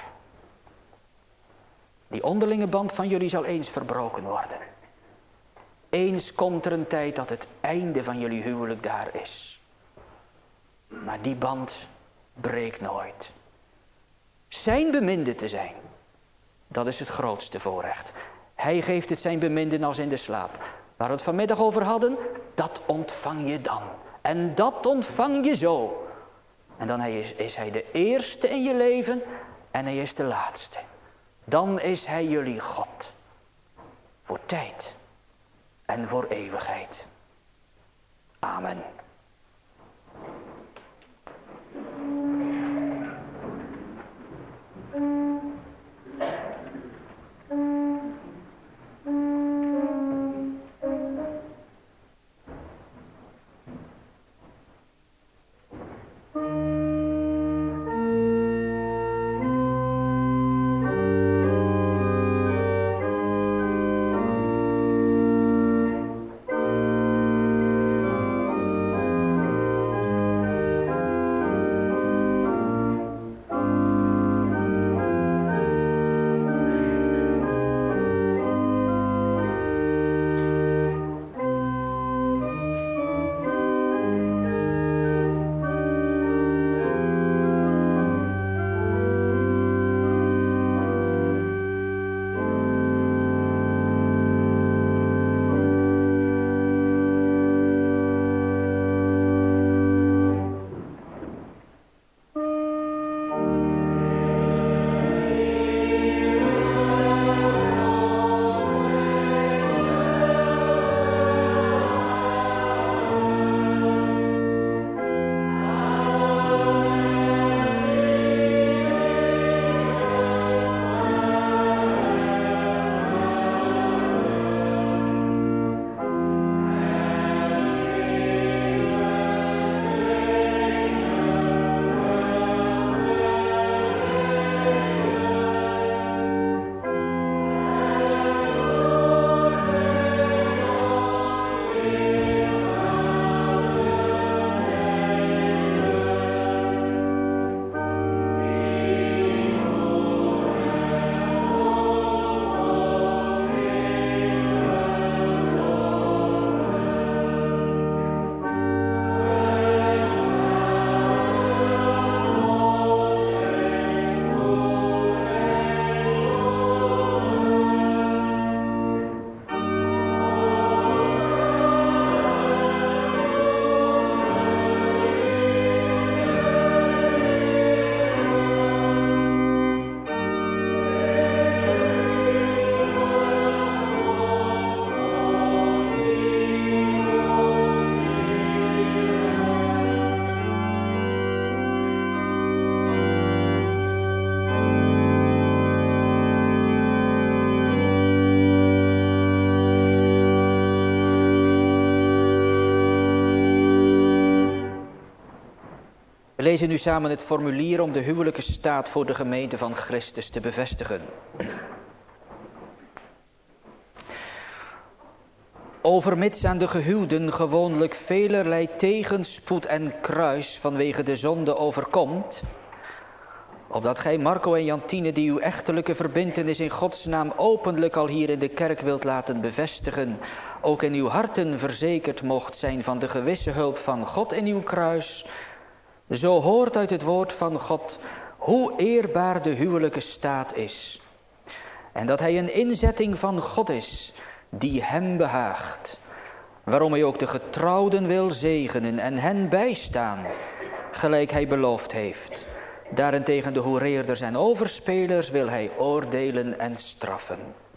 Die onderlinge band van jullie zal eens verbroken worden. Eens komt er een tijd dat het einde van jullie huwelijk daar is. Maar die band breekt nooit. Zijn beminde te zijn. Dat is het grootste voorrecht. Hij geeft het zijn beminden als in de slaap. Waar we het vanmiddag over hadden, dat ontvang je dan. En dat ontvang je zo. En dan is hij de eerste in je leven en hij is de laatste. Dan is hij jullie God. Voor tijd en voor eeuwigheid. Amen. lezen nu samen het formulier om de huwelijke staat voor de gemeente van Christus te bevestigen. Overmits aan de gehuwden gewoonlijk velerlei tegenspoed en kruis vanwege de zonde overkomt, opdat gij Marco en Jantine, die uw echtelijke verbintenis in Gods naam openlijk al hier in de kerk wilt laten bevestigen, ook in uw harten verzekerd mocht zijn van de gewisse hulp van God in uw kruis, zo hoort uit het woord van God hoe eerbaar de huwelijke staat is. En dat hij een inzetting van God is, die hem behaagt. Waarom hij ook de getrouwden wil zegenen en hen bijstaan, gelijk hij beloofd heeft. Daarentegen de hoereerders en overspelers wil hij oordelen en straffen.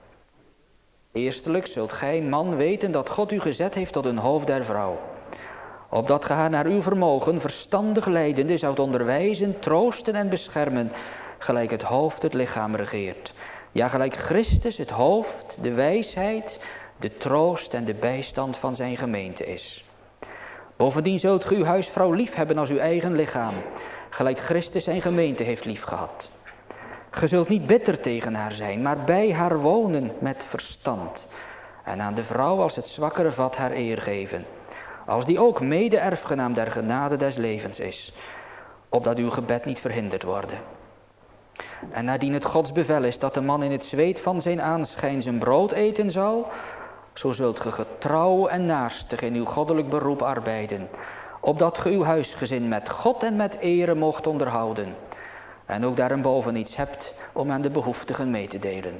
Eerstelijk zult gij, man, weten dat God u gezet heeft tot een hoofd der vrouw, opdat ge haar naar uw vermogen verstandig leidende zoudt onderwijzen, troosten en beschermen, gelijk het hoofd het lichaam regeert. Ja, gelijk Christus het hoofd, de wijsheid, de troost en de bijstand van zijn gemeente is. Bovendien zult ge uw huisvrouw lief hebben als uw eigen lichaam, gelijk Christus zijn gemeente heeft lief gehad. Ge zult niet bitter tegen haar zijn, maar bij haar wonen met verstand. En aan de vrouw als het zwakkere vat haar eer geven, als die ook mede-erfgenaam der genade des levens is, opdat uw gebed niet verhinderd worden. En nadien het Gods bevel is dat de man in het zweet van zijn aanschijn zijn brood eten zal, zo zult ge getrouw en naastig in uw goddelijk beroep arbeiden, opdat ge uw huisgezin met God en met ere mocht onderhouden, en ook daarenboven iets hebt om aan de behoeftigen mee te delen.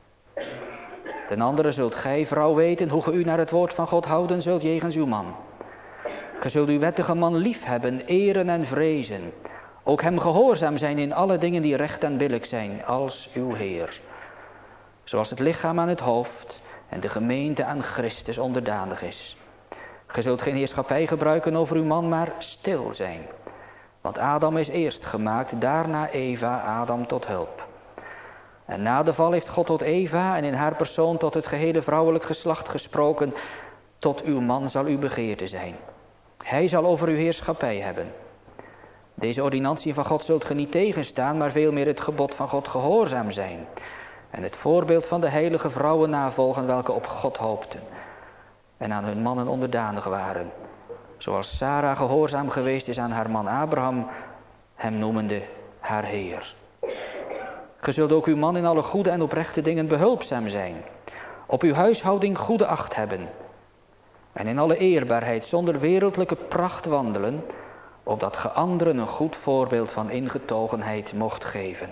Ten andere zult gij, vrouw, weten hoe ge u naar het woord van God houden zult jegens uw man. Ge zult uw wettige man lief hebben, eren en vrezen, ook hem gehoorzaam zijn in alle dingen die recht en billijk zijn, als uw Heer. Zoals het lichaam aan het hoofd en de gemeente aan Christus onderdanig is. Ge zult geen heerschappij gebruiken over uw man, maar stil zijn. Want Adam is eerst gemaakt, daarna Eva, Adam tot hulp. En na de val heeft God tot Eva en in haar persoon tot het gehele vrouwelijk geslacht gesproken, tot uw man zal uw begeerte zijn. Hij zal over uw heerschappij hebben. Deze ordinantie van God zult ge niet tegenstaan, maar veel meer het gebod van God gehoorzaam zijn. En het voorbeeld van de heilige vrouwen navolgen, welke op God hoopten. En aan hun mannen onderdanig waren. Zoals Sara gehoorzaam geweest is aan haar man Abraham, hem noemende haar Heer. Ge zult ook uw man in alle goede en oprechte dingen behulpzaam zijn. Op uw huishouding goede acht hebben. En in alle eerbaarheid zonder wereldlijke pracht wandelen, opdat ge anderen een goed voorbeeld van ingetogenheid mocht geven.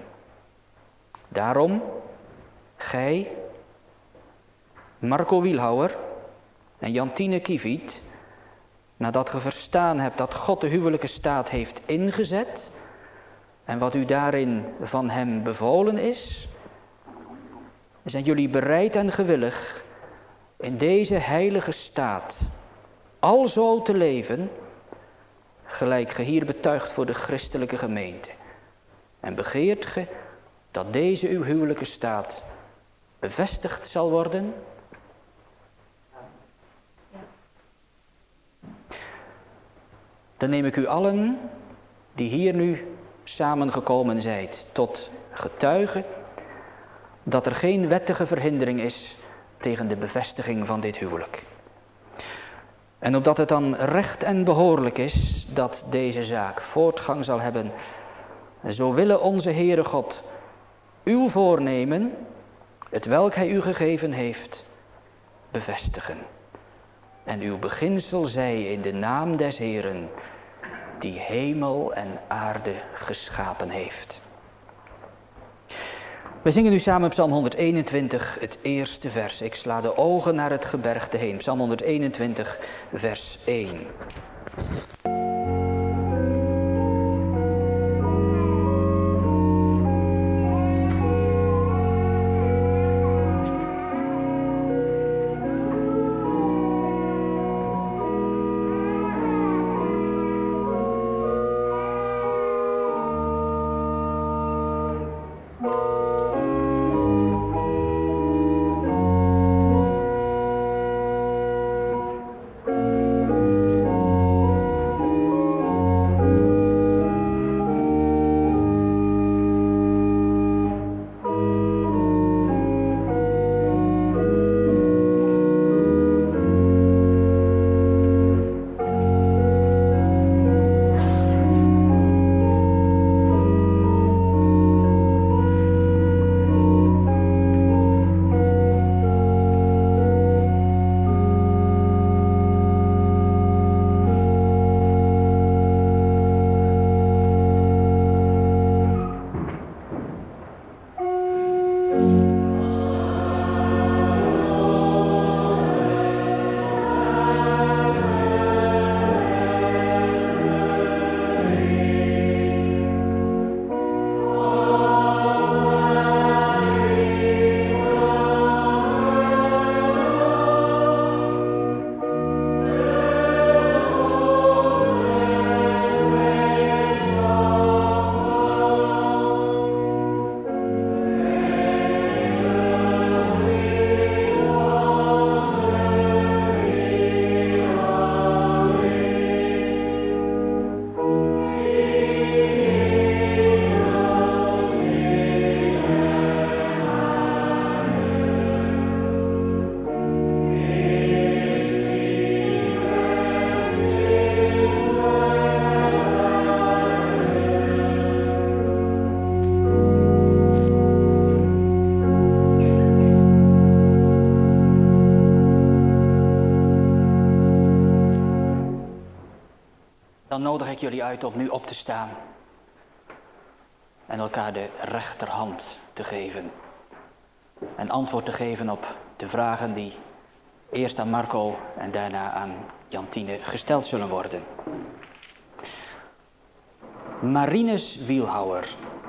Daarom, gij, Marco Wielhouwer en Jantine Kieviet, nadat ge verstaan hebt dat God de huwelijke staat heeft ingezet en wat u daarin van hem bevolen is, zijn jullie bereid en gewillig in deze heilige staat alzo te leven, gelijk ge hier betuigt voor de christelijke gemeente. En begeert ge dat deze uw huwelijke staat bevestigd zal worden? Dan neem ik u allen die hier nu samengekomen zijt tot getuige dat er geen wettige verhindering is tegen de bevestiging van dit huwelijk. En opdat het dan recht en behoorlijk is dat deze zaak voortgang zal hebben, zo willen onze Heere God uw voornemen, het welk hij u gegeven heeft, bevestigen. En uw beginsel zij in de naam des Heeren, die hemel en aarde geschapen heeft. We zingen nu samen Psalm 121, het eerste vers. Ik sla de ogen naar het gebergte heen. Psalm 121, vers 1. dan nodig ik jullie uit om nu op te staan en elkaar de rechterhand te geven. En antwoord te geven op de vragen die eerst aan Marco en daarna aan Jantine gesteld zullen worden. Marinus Wielhouwer.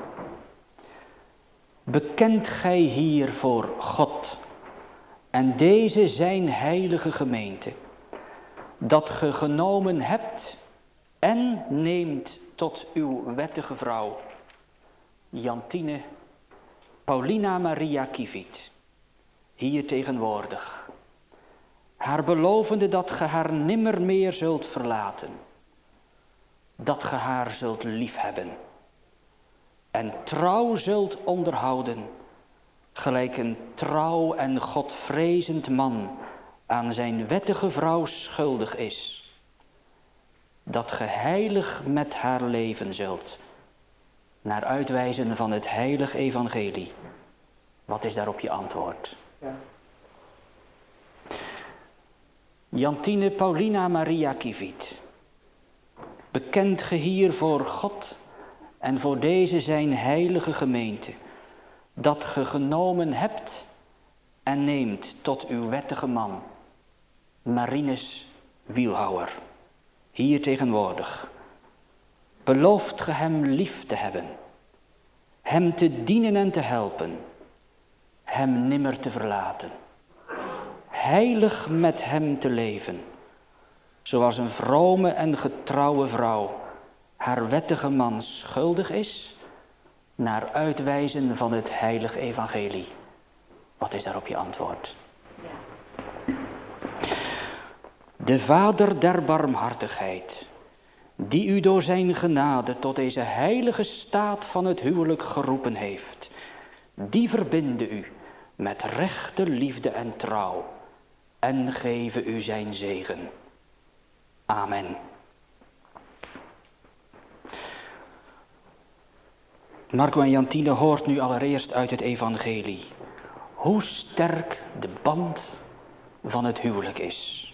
Bekent gij hier voor God en deze zijn heilige gemeente, dat ge genomen hebt en neemt tot uw wettige vrouw, Jantine Paulina Maria Kiviet, hier tegenwoordig, haar belovende dat ge haar nimmer meer zult verlaten, dat ge haar zult liefhebben en trouw zult onderhouden, gelijk een trouw en godvrezend man aan zijn wettige vrouw schuldig is, dat ge heilig met haar leven zult, naar uitwijzen van het heilig evangelie. Wat is daarop je antwoord? Ja. Jantine Paulina Maria Kiviet. Bekent ge hier voor God en voor deze zijn heilige gemeente, dat ge genomen hebt en neemt tot uw wettige man, Marinus Wielhouwer, hier tegenwoordig. Belooft ge hem lief te hebben, hem te dienen en te helpen, hem nimmer te verlaten, heilig met hem te leven, zoals een vrome en getrouwe vrouw haar wettige man schuldig is, naar uitwijzen van het heilig evangelie. Wat is daarop je antwoord? De Vader der barmhartigheid, die u door zijn genade tot deze heilige staat van het huwelijk geroepen heeft, die verbinde u met rechte liefde en trouw en geven u zijn zegen. Amen. Marco en Jantine hoort nu allereerst uit het evangelie hoe sterk de band van het huwelijk is.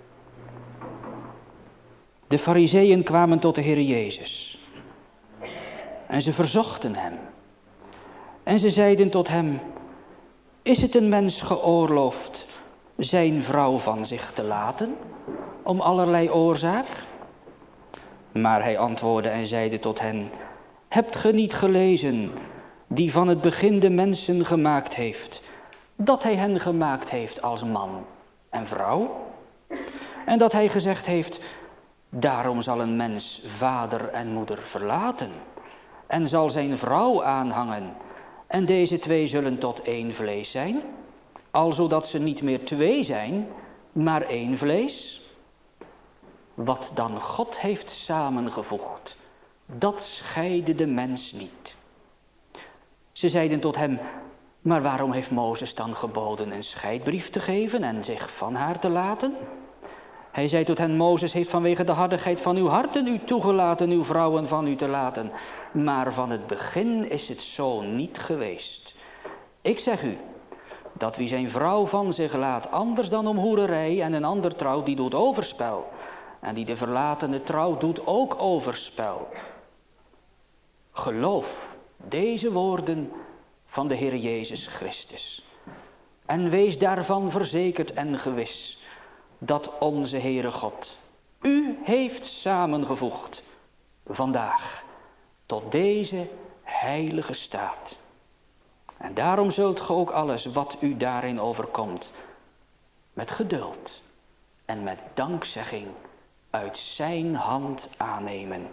De Farizeeën kwamen tot de Heer Jezus en ze verzochten hem. En ze zeiden tot hem: is het een mens geoorloofd zijn vrouw van zich te laten, om allerlei oorzaak? Maar hij antwoordde en zeide tot hen: hebt ge niet gelezen, die van het begin de mensen gemaakt heeft, dat hij hen gemaakt heeft als man en vrouw? En dat hij gezegd heeft: daarom zal een mens vader en moeder verlaten en zal zijn vrouw aanhangen, en deze twee zullen tot één vlees zijn, alzodat ze niet meer twee zijn, maar één vlees. Wat dan God heeft samengevoegd, dat scheidde de mens niet. Ze zeiden tot hem: maar waarom heeft Mozes dan geboden een scheidbrief te geven en zich van haar te laten? Hij zei tot hen: Mozes heeft vanwege de hardigheid van uw harten u toegelaten uw vrouwen van u te laten. Maar van het begin is het zo niet geweest. Ik zeg u, dat wie zijn vrouw van zich laat, anders dan om hoererij en een ander trouw, die doet overspel. En die de verlatene trouw doet ook overspel. Geloof deze woorden van de Heer Jezus Christus. En wees daarvan verzekerd en gewis, dat onze Heere God u heeft samengevoegd vandaag tot deze heilige staat. En daarom zult ge ook alles wat u daarin overkomt met geduld en met dankzegging uit zijn hand aannemen.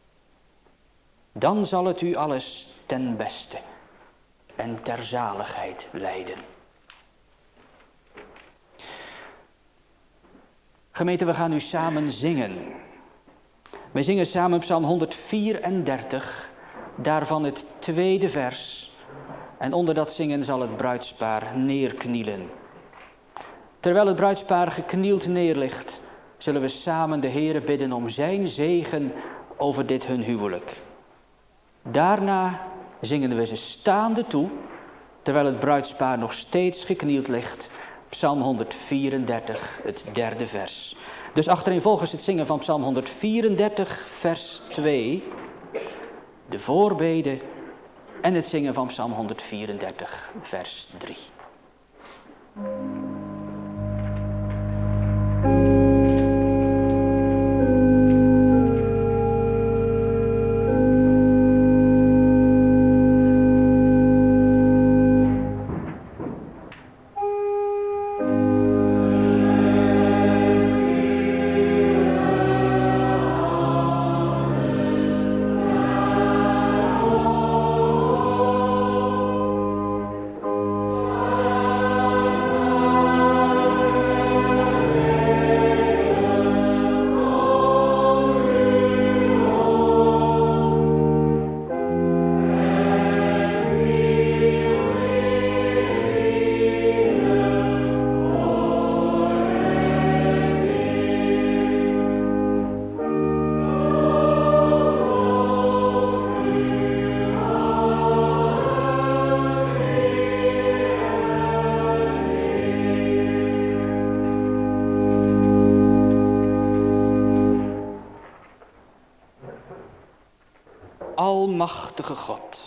Dan zal het u alles ten beste en ter zaligheid leiden. Gemeente, we gaan nu samen zingen. We zingen samen Psalm 134, daarvan het tweede vers. En onder dat zingen zal het bruidspaar neerknielen. Terwijl het bruidspaar geknield neerligt, zullen we samen de Heere bidden om zijn zegen over dit hun huwelijk. Daarna zingen we ze staande toe, terwijl het bruidspaar nog steeds geknield ligt. Psalm 134, het derde vers. Dus achtereenvolgens het zingen van Psalm 134, vers 2, de voorbede en het zingen van Psalm 134, vers 3. Almachtige God,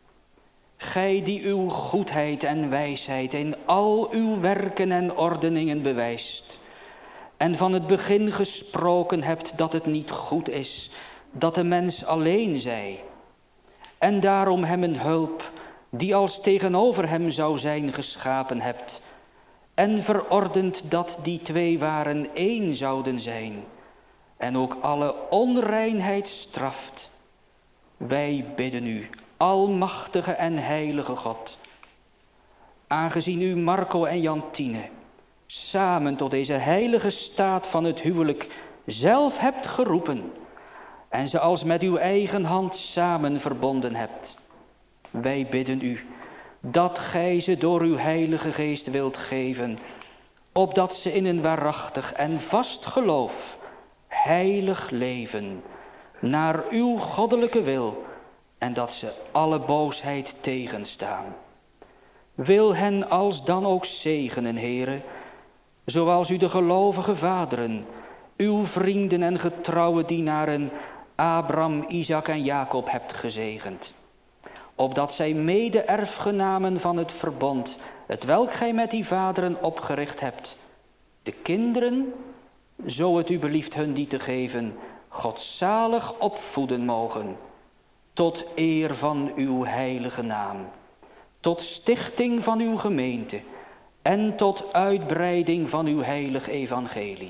gij die uw goedheid en wijsheid in al uw werken en ordeningen bewijst, en van het begin gesproken hebt dat het niet goed is dat de mens alleen zij, en daarom hem een hulp die als tegenover hem zou zijn geschapen hebt, en verordend dat die twee waren één zouden zijn, en ook alle onreinheid straft. Wij bidden u, almachtige en heilige God, aangezien u Marco en Jantine samen tot deze heilige staat van het huwelijk zelf hebt geroepen en ze als met uw eigen hand samen verbonden hebt. Wij bidden u dat gij ze door uw heilige geest wilt geven, opdat ze in een waarachtig en vast geloof heilig leven naar uw goddelijke wil, en dat ze alle boosheid tegenstaan. Wil hen alsdan ook zegenen, Heere, zoals u de gelovige vaderen, uw vrienden en getrouwe dienaren Abraham, Isaac en Jacob hebt gezegend, opdat zij mede-erfgenamen van het verbond, hetwelk gij met die vaderen opgericht hebt, de kinderen, zo het u belieft hun die te geven, godzalig opvoeden mogen, tot eer van uw heilige naam, tot stichting van uw gemeente en tot uitbreiding van uw heilig evangelie.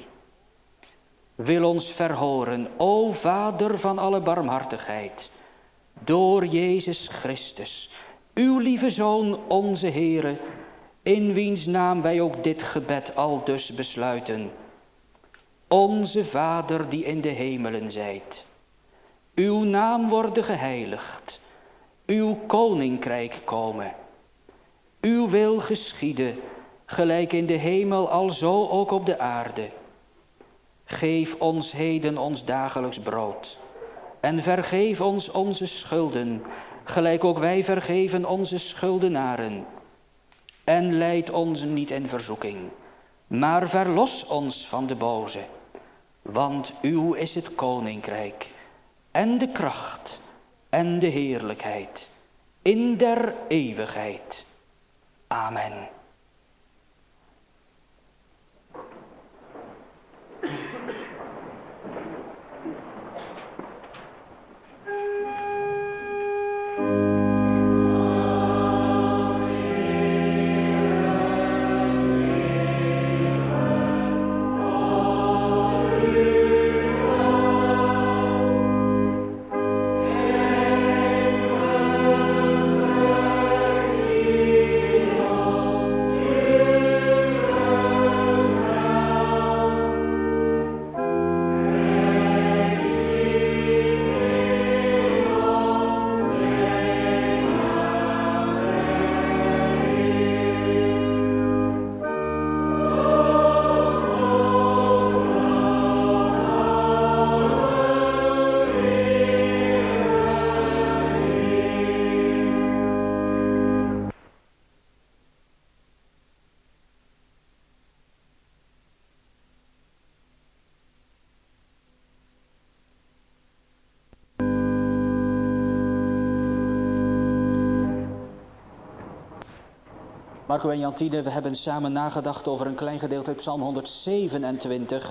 Wil ons verhoren, o Vader van alle barmhartigheid, door Jezus Christus, uw lieve Zoon, onze Heere, in wiens naam wij ook dit gebed aldus besluiten. Onze Vader die in de hemelen zijt, uw naam worden geheiligd, uw koninkrijk komen, uw wil geschieden, gelijk in de hemel alzo ook op de aarde. Geef ons heden ons dagelijks brood en vergeef ons onze schulden, gelijk ook wij vergeven onze schuldenaren. En leid ons niet in verzoeking, maar verlos ons van de boze. Want uw is het koninkrijk en de kracht en de heerlijkheid in der eeuwigheid. Amen. Marco en Jantine, we hebben samen nagedacht over een klein gedeelte uit Psalm 127.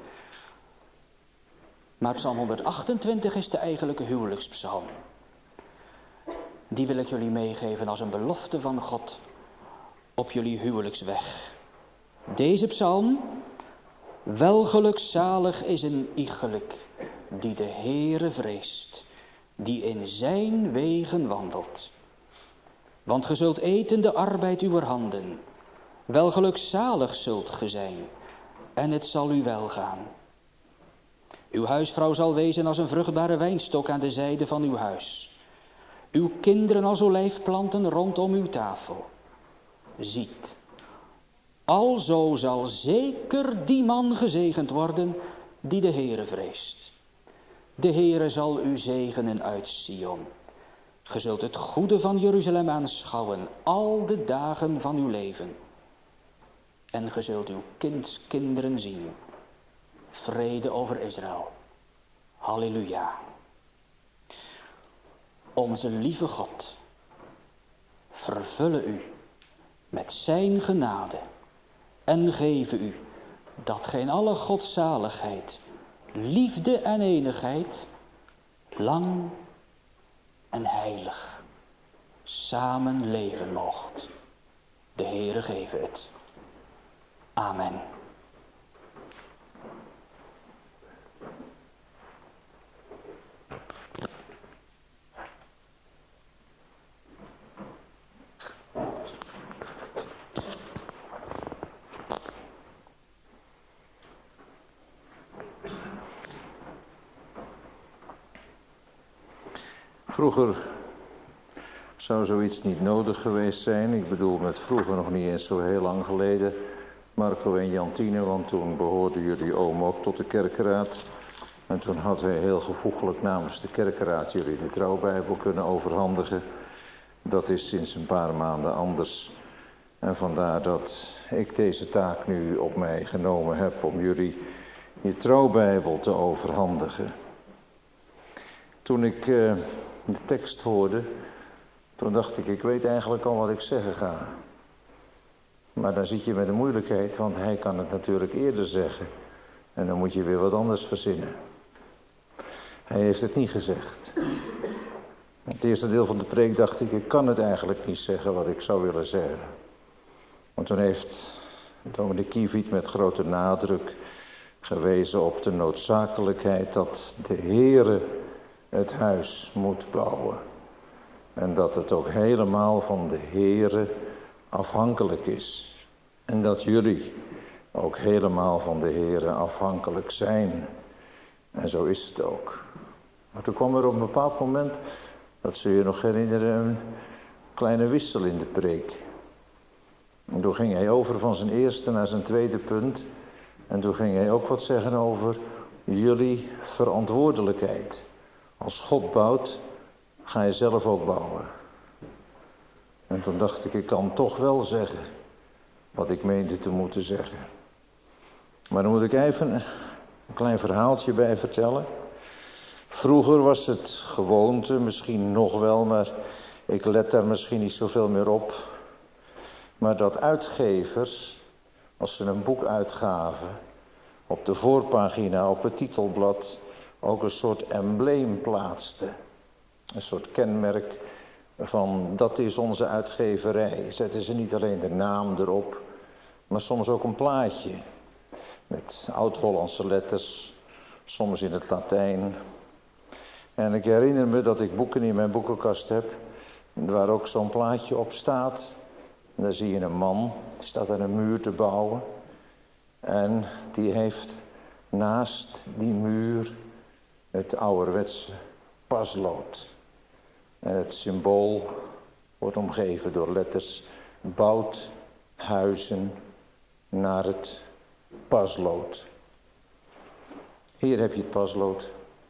Maar Psalm 128 is de eigenlijke huwelijkspsalm. Die wil ik jullie meegeven als een belofte van God op jullie huwelijksweg. Deze psalm, welgelukzalig is een iegelijk die de Heere vreest, die in zijn wegen wandelt. Want ge zult eten de arbeid uwer handen. Welgelukzalig zult ge zijn, en het zal u welgaan. Uw huisvrouw zal wezen als een vruchtbare wijnstok aan de zijde van uw huis. Uw kinderen als olijfplanten rondom uw tafel. Ziet, alzo zal zeker die man gezegend worden die de Heere vreest. De Heere zal u zegenen uit Sion. Ge zult het goede van Jeruzalem aanschouwen al de dagen van uw leven. En ge zult uw kindskinderen zien. Vrede over Israël. Halleluja. Onze lieve God vervulle u met zijn genade en geven u dat gij in alle godzaligheid, liefde en enigheid lang en heilig samen leven moogt. De Heere geve het. Amen. Vroeger zou zoiets niet nodig geweest zijn. Ik bedoel met vroeger nog niet eens zo heel lang geleden. Marco en Jantine, want toen behoorden jullie oom ook tot de kerkenraad. En toen had hij heel gevoeglijk namens de kerkenraad jullie de trouwbijbel kunnen overhandigen. Dat is sinds een paar maanden anders. En vandaar dat ik deze taak nu op mij genomen heb om jullie je trouwbijbel te overhandigen. Toen ik de tekst hoorde, toen dacht ik weet eigenlijk al wat ik zeggen ga. Maar dan zit je met een moeilijkheid, want hij kan het natuurlijk eerder zeggen. En dan moet je weer wat anders verzinnen. Hij heeft het niet gezegd. Het eerste deel van de preek dacht ik kan het eigenlijk niet zeggen wat ik zou willen zeggen. Want toen heeft dominee Kieviet met grote nadruk gewezen op de noodzakelijkheid dat de Heere het huis moet bouwen. En dat het ook helemaal van de Heere afhankelijk is. En dat jullie ook helemaal van de Heere afhankelijk zijn. En zo is het ook. Maar toen kwam er op een bepaald moment, dat zul je nog herinneren, een kleine wissel in de preek. En toen ging hij over van zijn eerste naar zijn tweede punt. En toen ging hij ook wat zeggen over jullie verantwoordelijkheid. Als God bouwt, ga je zelf ook bouwen. En toen dacht ik kan toch wel zeggen wat ik meende te moeten zeggen. Maar dan moet ik even een klein verhaaltje bij vertellen. Vroeger was het gewoonte, misschien nog wel, maar ik let daar misschien niet zoveel meer op. Maar dat uitgevers, als ze een boek uitgaven, op de voorpagina, op het titelblad, ook een soort embleem plaatsten. Een soort kenmerk van dat is onze uitgeverij. Zetten ze niet alleen de naam erop, maar soms ook een plaatje. Met oud-Hollandse letters, soms in het Latijn. En ik herinner me dat ik boeken in mijn boekenkast heb, waar ook zo'n plaatje op staat. En daar zie je een man, die staat aan een muur te bouwen. En die heeft naast die muur het ouderwetse paslood. En het symbool wordt omgeven door letters. Bouwt huizen naar het paslood. Hier heb je het paslood.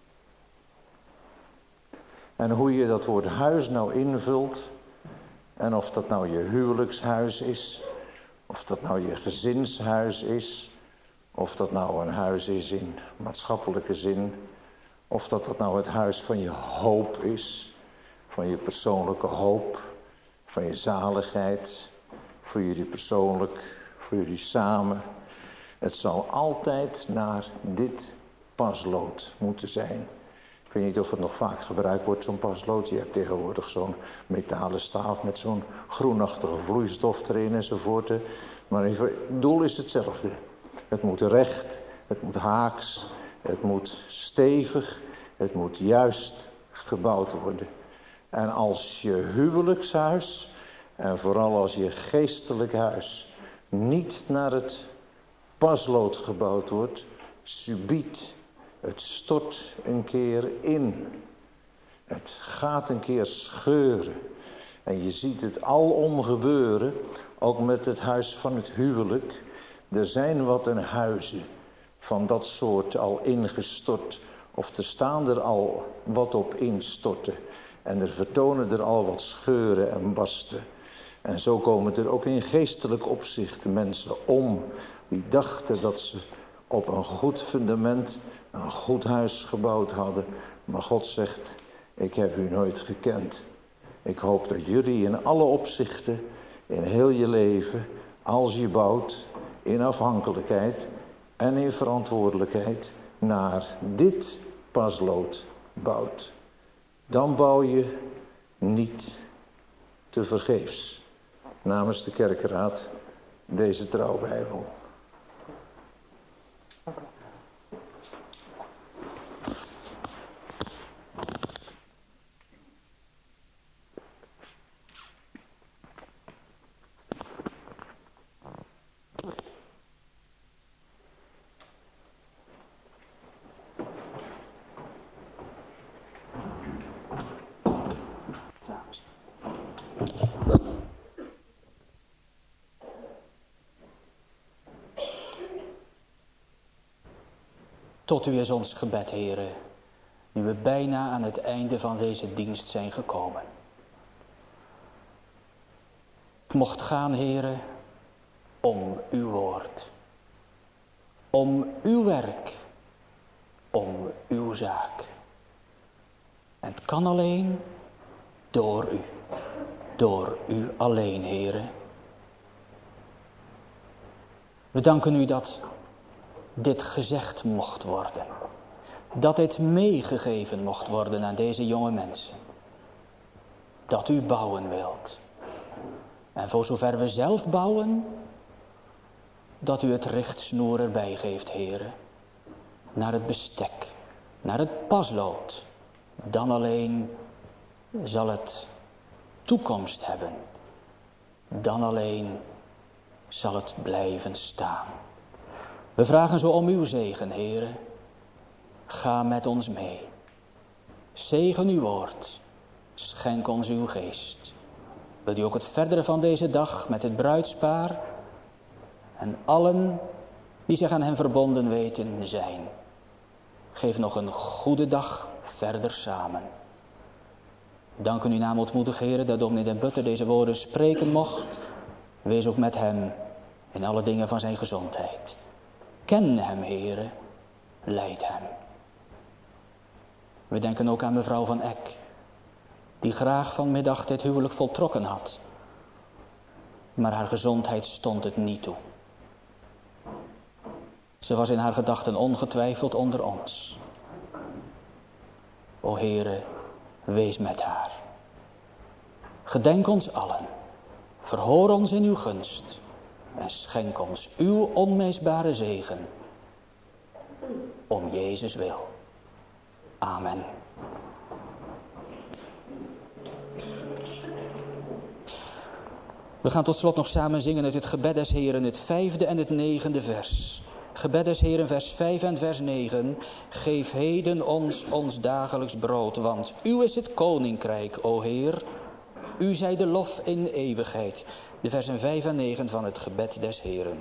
En hoe je dat woord huis nou invult. En of dat nou je huwelijkshuis is. Of dat nou je gezinshuis is. Of dat nou een huis is in maatschappelijke zin. Of dat nou het huis van je hoop is. Van je persoonlijke hoop. Van je zaligheid. voor jullie persoonlijk, voor jullie samen. Het zal altijd naar dit paslood moeten zijn. Ik weet niet of het nog vaak gebruikt wordt, zo'n paslood. Je hebt tegenwoordig zo'n metalen staaf met zo'n groenachtige vloeistof erin enzovoort. Maar het doel is hetzelfde. Het moet recht, het moet haaks, het moet stevig, het moet juist gebouwd worden. En als je huwelijkshuis, en vooral als je geestelijk huis, niet naar het paslood gebouwd wordt, subiet, het stort een keer in. Het gaat een keer scheuren. En je ziet het alom gebeuren, ook met het huis van het huwelijk. Er zijn wat een huizen van dat soort al ingestort, of er staan er al wat op instorten. En er vertonen er al wat scheuren en barsten. En zo komen er ook in geestelijk opzicht mensen om, die dachten dat ze op een goed fundament een goed huis gebouwd hadden. Maar God zegt, ik heb u nooit gekend. Ik hoop dat jullie in alle opzichten, in heel je leven, als je bouwt, in afhankelijkheid en in verantwoordelijkheid, naar dit paslood bouwt. Dan bouw je niet te vergeefs. Namens de kerkenraad deze trouwbijbel. Tot u is ons gebed, Heere, nu we bijna aan het einde van deze dienst zijn gekomen. Het mocht gaan, Heere, om uw woord, om uw werk, om uw zaak. En het kan alleen door u alleen, Heere. We danken u dat dit gezegd mocht worden. Dat dit meegegeven mocht worden aan deze jonge mensen. Dat u bouwen wilt. En voor zover we zelf bouwen, dat u het richtsnoer erbij geeft, Heere. Naar het bestek, naar het paslood. Dan alleen zal het toekomst hebben. Dan alleen zal het blijven staan. We vragen zo om uw zegen, Heere. Ga met ons mee. Zegen uw woord. Schenk ons uw geest. Wil u ook het verdere van deze dag met het bruidspaar en allen die zich aan hem verbonden weten zijn. Geef nog een goede dag verder samen. Dank u uw naam ootmoedig, Heere, dat dominee Den Butter deze woorden spreken mocht. Wees ook met hem in alle dingen van zijn gezondheid. Ken hem, Heere, leid hem. We denken ook aan mevrouw van Eck, die graag vanmiddag dit huwelijk voltrokken had. Maar haar gezondheid stond het niet toe. Ze was in haar gedachten ongetwijfeld onder ons. O Heere, wees met haar. Gedenk ons allen. Verhoor ons in uw gunst. En schenk ons uw onmisbare zegen. Om Jezus wil. Amen. We gaan tot slot nog samen zingen uit het gebed des Heeren, het 5e en het 9e vers. Gebed des Heeren, vers 5 en vers 9. Geef heden ons dagelijks brood, want uw is het koninkrijk, o Heer. U zij de lof in eeuwigheid. De versen 5 en 9 van het gebed des Heeren.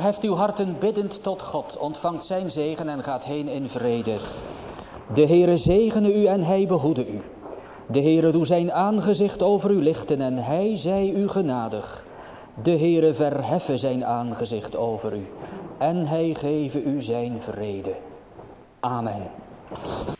Verheft uw harten biddend tot God, ontvangt zijn zegen en gaat heen in vrede. De Heere zegene u en hij behoede u. De Heere doe zijn aangezicht over u lichten en hij zij u genadig. De Heere verheffe zijn aangezicht over u en hij geve u zijn vrede. Amen.